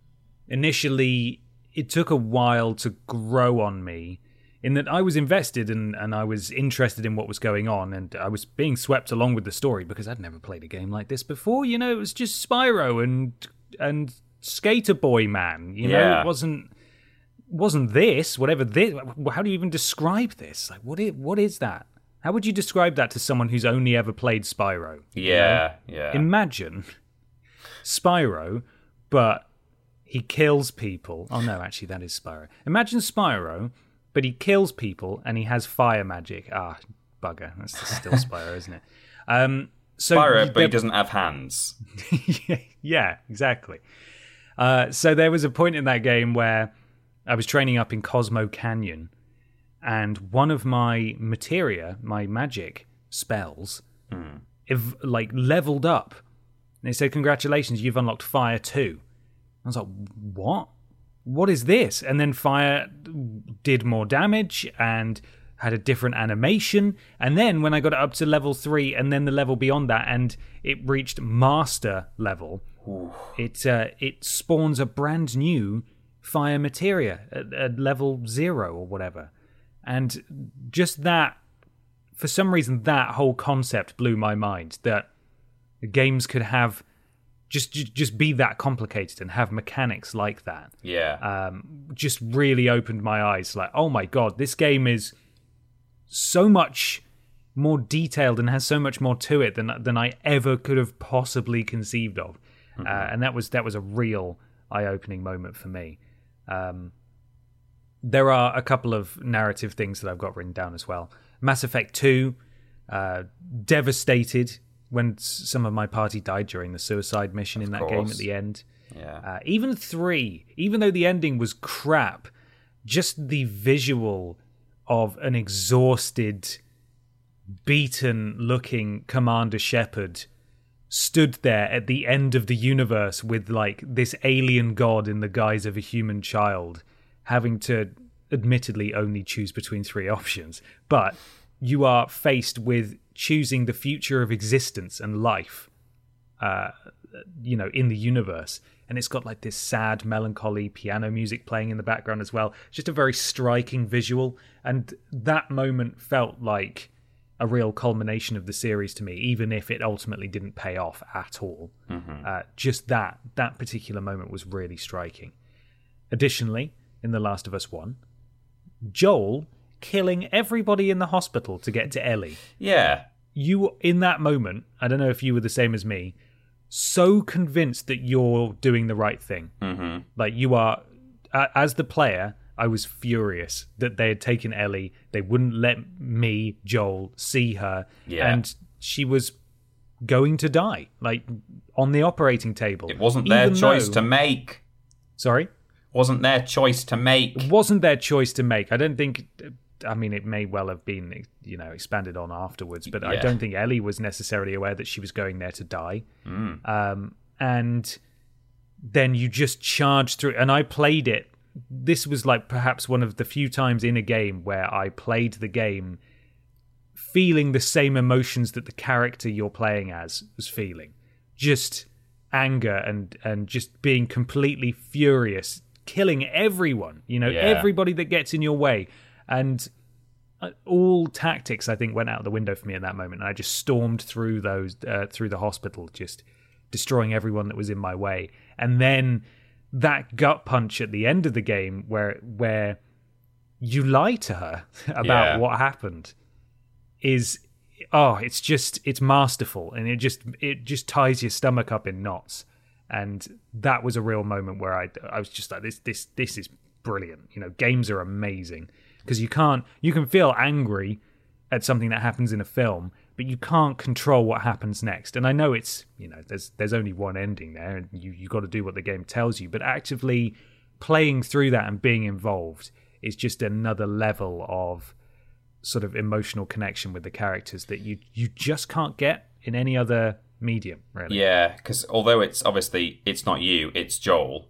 initially, it took a while to grow on me, in that I was invested and, and I was interested in what was going on, and I was being swept along with the story because I'd never played a game like this before. You know, it was just Spyro and and Skater Boy Man. You know, yeah. it wasn't wasn't this whatever this. How do you even describe this? Like, what is what is that? How would you describe that to someone who's only ever played Spyro? Yeah, you know? yeah. Imagine Spyro, but he kills people. Oh no, actually, that is Spyro. Imagine Spyro, but he kills people and he has fire magic. Ah, bugger. That's still Spyro, isn't it? Um, so Spyro, but he doesn't have hands. Yeah, exactly. Uh, so there was a point in that game where I was training up in Cosmo Canyon, and one of my materia, my magic spells, mm. ev- like leveled up. And they said, congratulations, you've unlocked Fire two. I was like, what? What is this? And then Fire did more damage and had a different animation. And then when I got it up to level three, and then the level beyond that, and it reached master level, Ooh. it uh, it spawns a brand new Fire materia at, at level zero or whatever. And just that, for some reason, that whole concept blew my mind, that games could have Just, just be that complicated and have mechanics like that. Yeah. Um, just really opened my eyes. Like, oh my god, this game is so much more detailed and has so much more to it than than I ever could have possibly conceived of. Mm-hmm. Uh, and that was that was a real eye-opening moment for me. Um, there are a couple of narrative things that I've got written down as well. Mass Effect two, uh, devastated when some of my party died during the suicide mission in that game at the end. Yeah. Uh, even three, even though the ending was crap, just the visual of an exhausted, beaten-looking Commander Shepard stood there at the end of the universe with like this alien god in the guise of a human child, having to admittedly only choose between three options. But you are faced with choosing the future of existence and life, uh, you know, in the universe. And it's got like this sad, melancholy piano music playing in the background as well. Just a very striking visual. And that moment felt like a real culmination of the series to me, even if it ultimately didn't pay off at all. Mm-hmm. Uh, just that, that particular moment was really striking. Additionally, in The Last of Us one, Joel killing everybody in the hospital to get to Ellie. Yeah. You, in that moment, I don't know if you were the same as me, so convinced that you're doing the right thing. Mm-hmm. Like, you are, as the player, I was furious that they had taken Ellie. They wouldn't let me, Joel, see her. Yeah. And she was going to die, like, on the operating table. It wasn't their Even choice though... to make. Sorry? Wasn't their choice to make. It wasn't their choice to make. I don't think... I mean, it may well have been, you know, expanded on afterwards, but yeah. I don't think Ellie was necessarily aware that she was going there to die. Mm. Um, and then you just charge through, and I played it this was like perhaps one of the few times in a game where I played the game feeling the same emotions that the character you're playing as was feeling. Just anger and, and just being completely furious, killing everyone, you know, Yeah. everybody that gets in your way. And all tactics, I think, went out the window for me at that moment. And I just stormed through those, uh, through the hospital, just destroying everyone that was in my way. And then that gut punch at the end of the game where where you lie to her about Yeah. what happened is, oh, it's just, it's masterful. And it just, it just ties your stomach up in knots. And that was a real moment where I, I was just like, this, this, this is brilliant. You know, games are amazing because you can't, you can feel angry at something that happens in a film, but you can't control what happens next. And I know it's, you know, there's there's only one ending there, and you you got to do what the game tells you. But actively playing through that and being involved is just another level of sort of emotional connection with the characters that you you just can't get in any other medium, really. Yeah, because although it's obviously it's not you, it's Joel.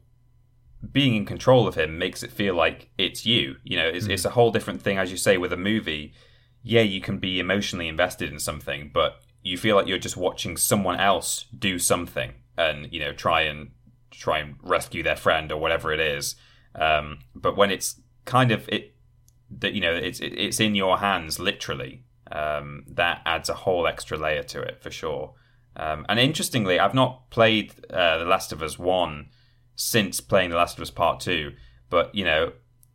Being in control of him makes it feel like it's you. You know, it's, mm. it's a whole different thing, as you say, with a movie. Yeah, you can be emotionally invested in something, but you feel like you're just watching someone else do something and, you know, try and try and rescue their friend or whatever it is. Um, but when it's kind of it that you know it's it, it's in your hands literally, um, that adds a whole extra layer to it for sure. Um, and interestingly, I've not played uh, The Last of Us one since playing The Last of Us Part two, but you know,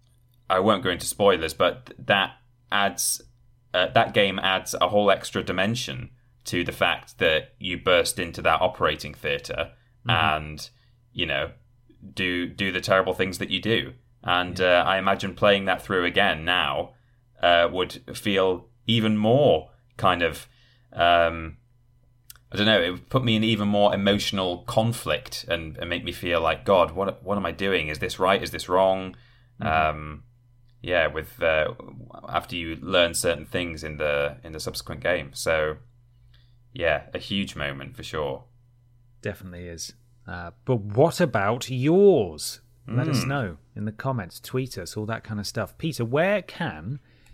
I won't go into spoilers, but that adds. Uh, that game adds a whole extra dimension to the fact that you burst into that operating theatre mm-hmm. and, you know, do do the terrible things that you do. And yeah. uh, I imagine playing that through again now uh, would feel even more kind of, um, I don't know, it would put me in even more emotional conflict and, and make me feel like, God, what what am I doing? Is this right? Is this wrong? Mm-hmm. Um Yeah, with uh, after you learn certain things in the in the subsequent game. So, yeah, a huge moment for sure. Definitely is. Uh, but what about yours? Let mm. us know in the comments, tweet us, all that kind of stuff. Peter, where can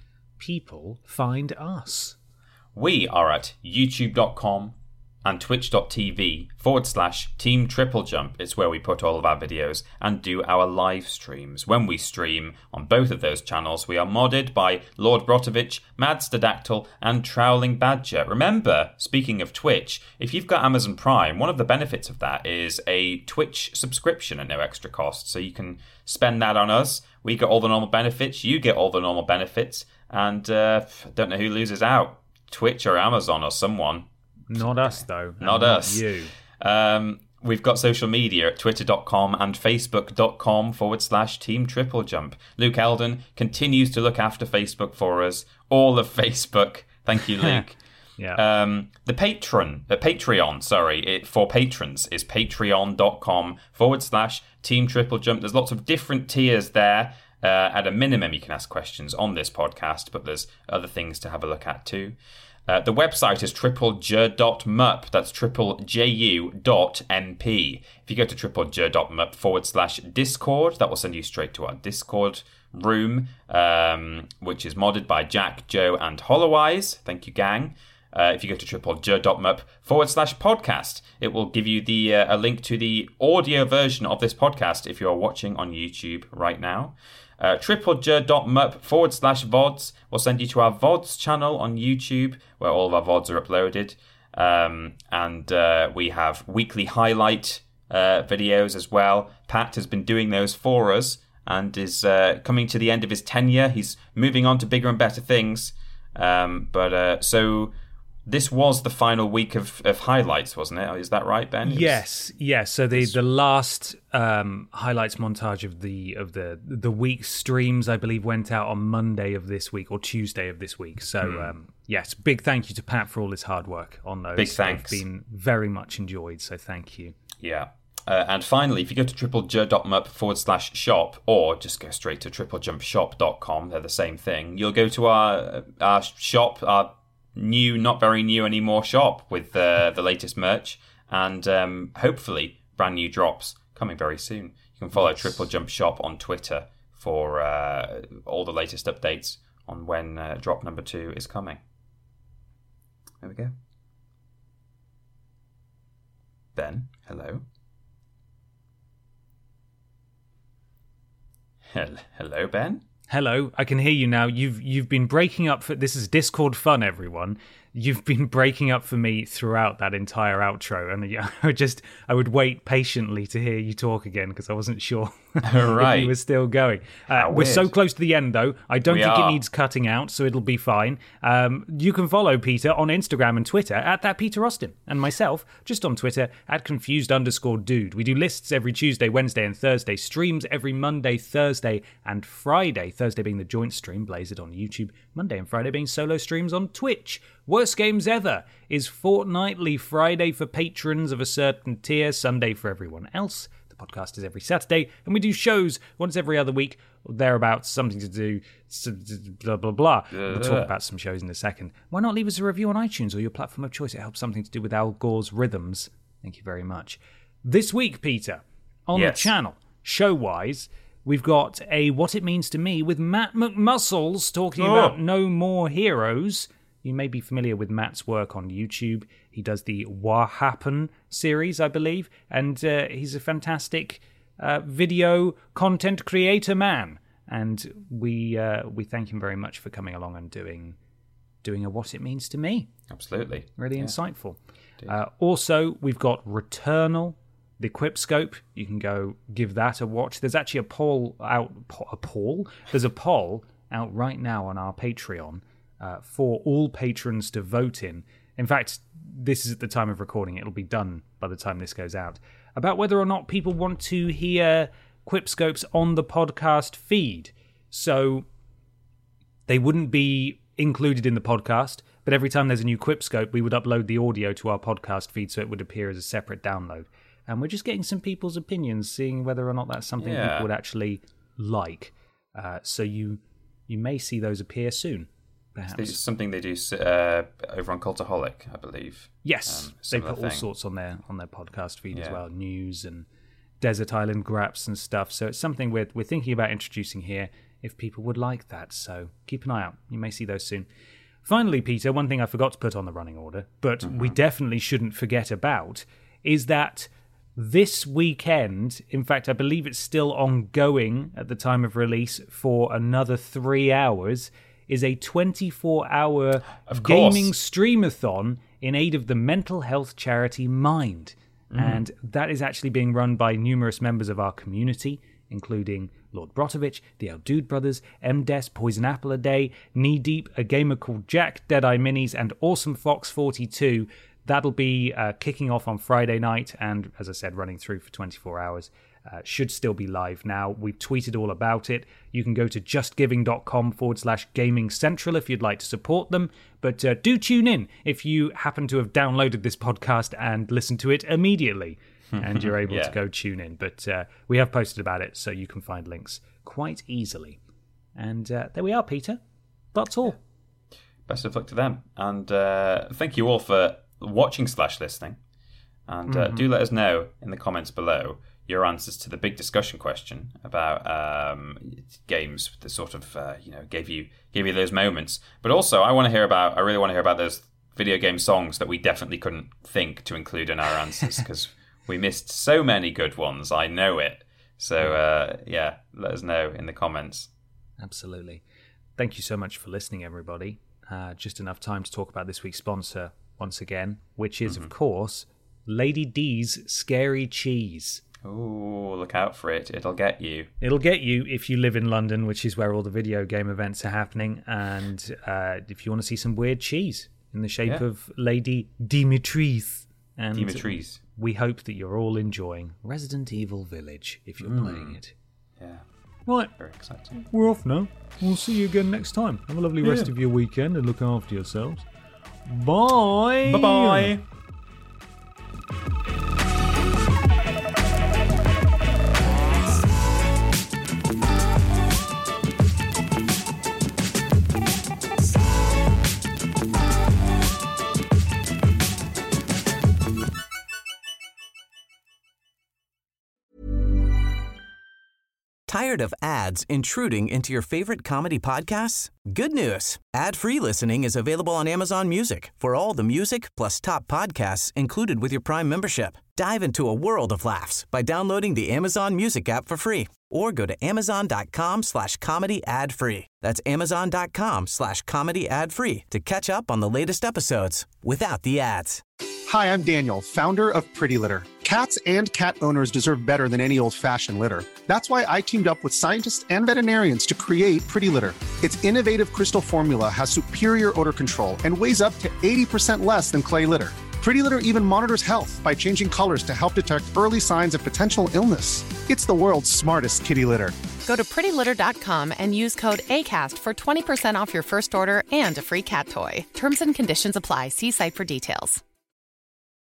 people find us? We are at youtube.com and twitch.tv forward slash Team Triple Jump. It's where we put all of our videos and do our live streams. When we stream on both of those channels, we are modded by Lord Brotovich, Madsterdactyl, and Trowling Badger. Remember, speaking of Twitch, if you've got Amazon Prime, one of the benefits of that is a Twitch subscription at no extra cost. So you can spend that on us. We get all the normal benefits, you get all the normal benefits, and uh, I don't know who loses out, Twitch or Amazon or someone. Not us, though. Not us. Not you. Um, we've got social media at twitter.com and facebook.com forward slash Team Triple Jump. Luke Eldon continues to look after Facebook for us. All of Facebook. Thank you, Luke. yeah. Um, the patron, the Patreon, sorry, it, for patrons is patreon.com forward slash Team Triple Jump. There's lots of different tiers there. Uh, at a minimum, you can ask questions on this podcast, but there's other things to have a look at too. Uh, the website is triple j dot m u p. That's triple j u dot m p. If you go to triple j dot m u p forward slash Discord, that will send you straight to our Discord room, um, which is modded by Jack, Joe, and Holloweyes. Thank you, gang. Uh, if you go to triple j dot m u p forward slash podcast, it will give you the uh, a link to the audio version of this podcast if you are watching on YouTube right now. Uh, triple j dot m u p forward slash V O Ds will send you to our V O Ds channel on YouTube, where all of our V O Ds are uploaded. Um, and uh, we have weekly highlight uh, videos as well. Pat has been doing those for us and is uh, coming to the end of his tenure. He's moving on to bigger and better things. Um, but uh, so... This was the final week of, of highlights, wasn't it? Is that right, Ben? Was... Yes, yes. So the, the last um, highlights montage of the of the the week's streams, I believe, went out on Monday of this week or Tuesday of this week. So mm. um, yes, big thank you to Pat for all his hard work on those. Big thanks. They've been very much enjoyed. So thank you. Yeah. Uh, and finally, if you go to triple j dot m u p forward slash shop, or just go straight to triple jump shop dot com, they're the same thing. You'll go to our our shop, our new, not very new anymore shop with uh, the latest merch and um, hopefully brand new drops coming very soon. You can follow Triple Jump Shop on Twitter for uh, all the latest updates on when uh, drop number two is coming. There we go. Ben, hello. Hello, Ben. Hello, I can hear you now. You've you've been breaking up for this is Discord fun, everyone. You've been breaking up for me throughout that entire outro, and I would just I would wait patiently to hear you talk again because I wasn't sure right. if you were still going. Uh, we're weird. so close to the end, though. I don't We think are. it needs cutting out, so it'll be fine. Um, you can follow Peter on Instagram and Twitter at that Peter Austin, and myself just on Twitter at confused underscore dude. We do lists every Tuesday, Wednesday, and Thursday. Streams every Monday, Thursday, and Friday. Thursday being the joint stream, Blaze It on YouTube. Monday and Friday being solo streams on Twitch. Worst Games Ever is fortnightly, Friday for patrons of a certain tier, Sunday for everyone else. The podcast is every Saturday, and we do shows once every other week, or thereabouts, something to do, blah, blah, blah. We'll talk about some shows in a second. Why not leave us a review on iTunes or your platform of choice? It helps something to do with Al Gore's rhythms. Thank you very much. This week, Peter, on Yes. the channel, show-wise, we've got a What It Means to Me with Matt McMuscles talking Oh. about No More Heroes. You may be familiar with Matt's work on YouTube. He does the What Happen series, I believe, and uh, he's a fantastic uh, video content creator man. And we uh, we thank him very much for coming along and doing doing a What It Means to Me. Absolutely. Really Yeah. insightful. Uh, also, we've got Returnal, the Quipscope. You can go give that a watch. There's actually a poll out. Po- a poll? There's a poll out right now on our Patreon uh, for all patrons to vote in. In fact, this is at the time of recording. It'll be done by the time this goes out. About whether or not people want to hear Quipscopes on the podcast feed. So they wouldn't be included in the podcast, but every time there's a new Quipscope, we would upload the audio to our podcast feed so it would appear as a separate download. And we're just getting some people's opinions, seeing whether or not that's something Yeah. people would actually like. Uh, so you you may see those appear soon, perhaps. It's something they do uh, over on Cultaholic, I believe. Yes, Um, they similar put all thing. sorts on their on their podcast feed as Yeah. well, news and Desert Island Graps and stuff. So it's something we're we're thinking about introducing here if people would like that. So keep an eye out. You may see those soon. Finally, Peter, one thing I forgot to put on the running order, but Mm-hmm. we definitely shouldn't forget about, is that this weekend, in fact, I believe it's still ongoing at the time of release for another three hours, is a twenty-four hour Of course. gaming streamathon in aid of the mental health charity Mind. Mm. And that is actually being run by numerous members of our community, including Lord Brotovich, the El Dude Brothers, M-Des, Poison Apple a Day, Knee Deep, a gamer called Jack, Deadeye Minis, and Awesome Fox forty-two. That'll be uh, kicking off on Friday night and, as I said, running through for twenty-four hours. Uh, should still be live now. We've tweeted all about it. You can go to justgiving.com forward slash gaming central if you'd like to support them. But uh, do tune in if you happen to have downloaded this podcast and listened to it immediately. And you're able Yeah. to go tune in. But uh, we have posted about it, so you can find links quite easily. And uh, there we are, Peter. That's all. Best of luck to them. And uh, thank you all for watching slash listening. And uh, Mhm. do let us know in the comments below your answers to the big discussion question about um, games that sort of uh, you know gave you gave you those moments. But also, I want to hear about. I really want to hear about those video game songs that we definitely couldn't think to include in our answers because we missed so many good ones. I know it. So uh, yeah, let us know in the comments. Absolutely. Thank you so much for listening, everybody. Uh, just enough time to talk about this week's sponsor once again, which is, of course, Lady D's Scary Cheese. Ooh, look out for it. It'll get you. It'll get you if you live in London, which is where all the video game events are happening, and uh, if you want to see some weird cheese in the shape Yeah. of Lady Dimitrise. And Dimitrise. we hope that you're all enjoying Resident Evil Village if you're Mm. playing it. Yeah. Right. Very exciting. We're off now. We'll see you again next time. Have a lovely rest Yeah. of your weekend and look after yourselves. Bye. Bye-bye. Tired of ads intruding into your favorite comedy podcasts? Good news. Ad-free listening is available on Amazon Music for all the music plus top podcasts included with your Prime membership. Dive into a world of laughs by downloading the Amazon Music app for free or go to amazon.com slash comedy ad free. That's amazon.com slash comedy ad free to catch up on the latest episodes without the ads. Hi, I'm Daniel, founder of Pretty Litter. Cats and cat owners deserve better than any old-fashioned litter. That's why I teamed up with scientists and veterinarians to create Pretty Litter. Its innovative crystal formula has superior odor control and weighs up to eighty percent less than clay litter. Pretty Litter even monitors health by changing colors to help detect early signs of potential illness. It's the world's smartest kitty litter. Go to pretty litter dot com and use code ACAST for twenty percent off your first order and a free cat toy. Terms and conditions apply. See site for details.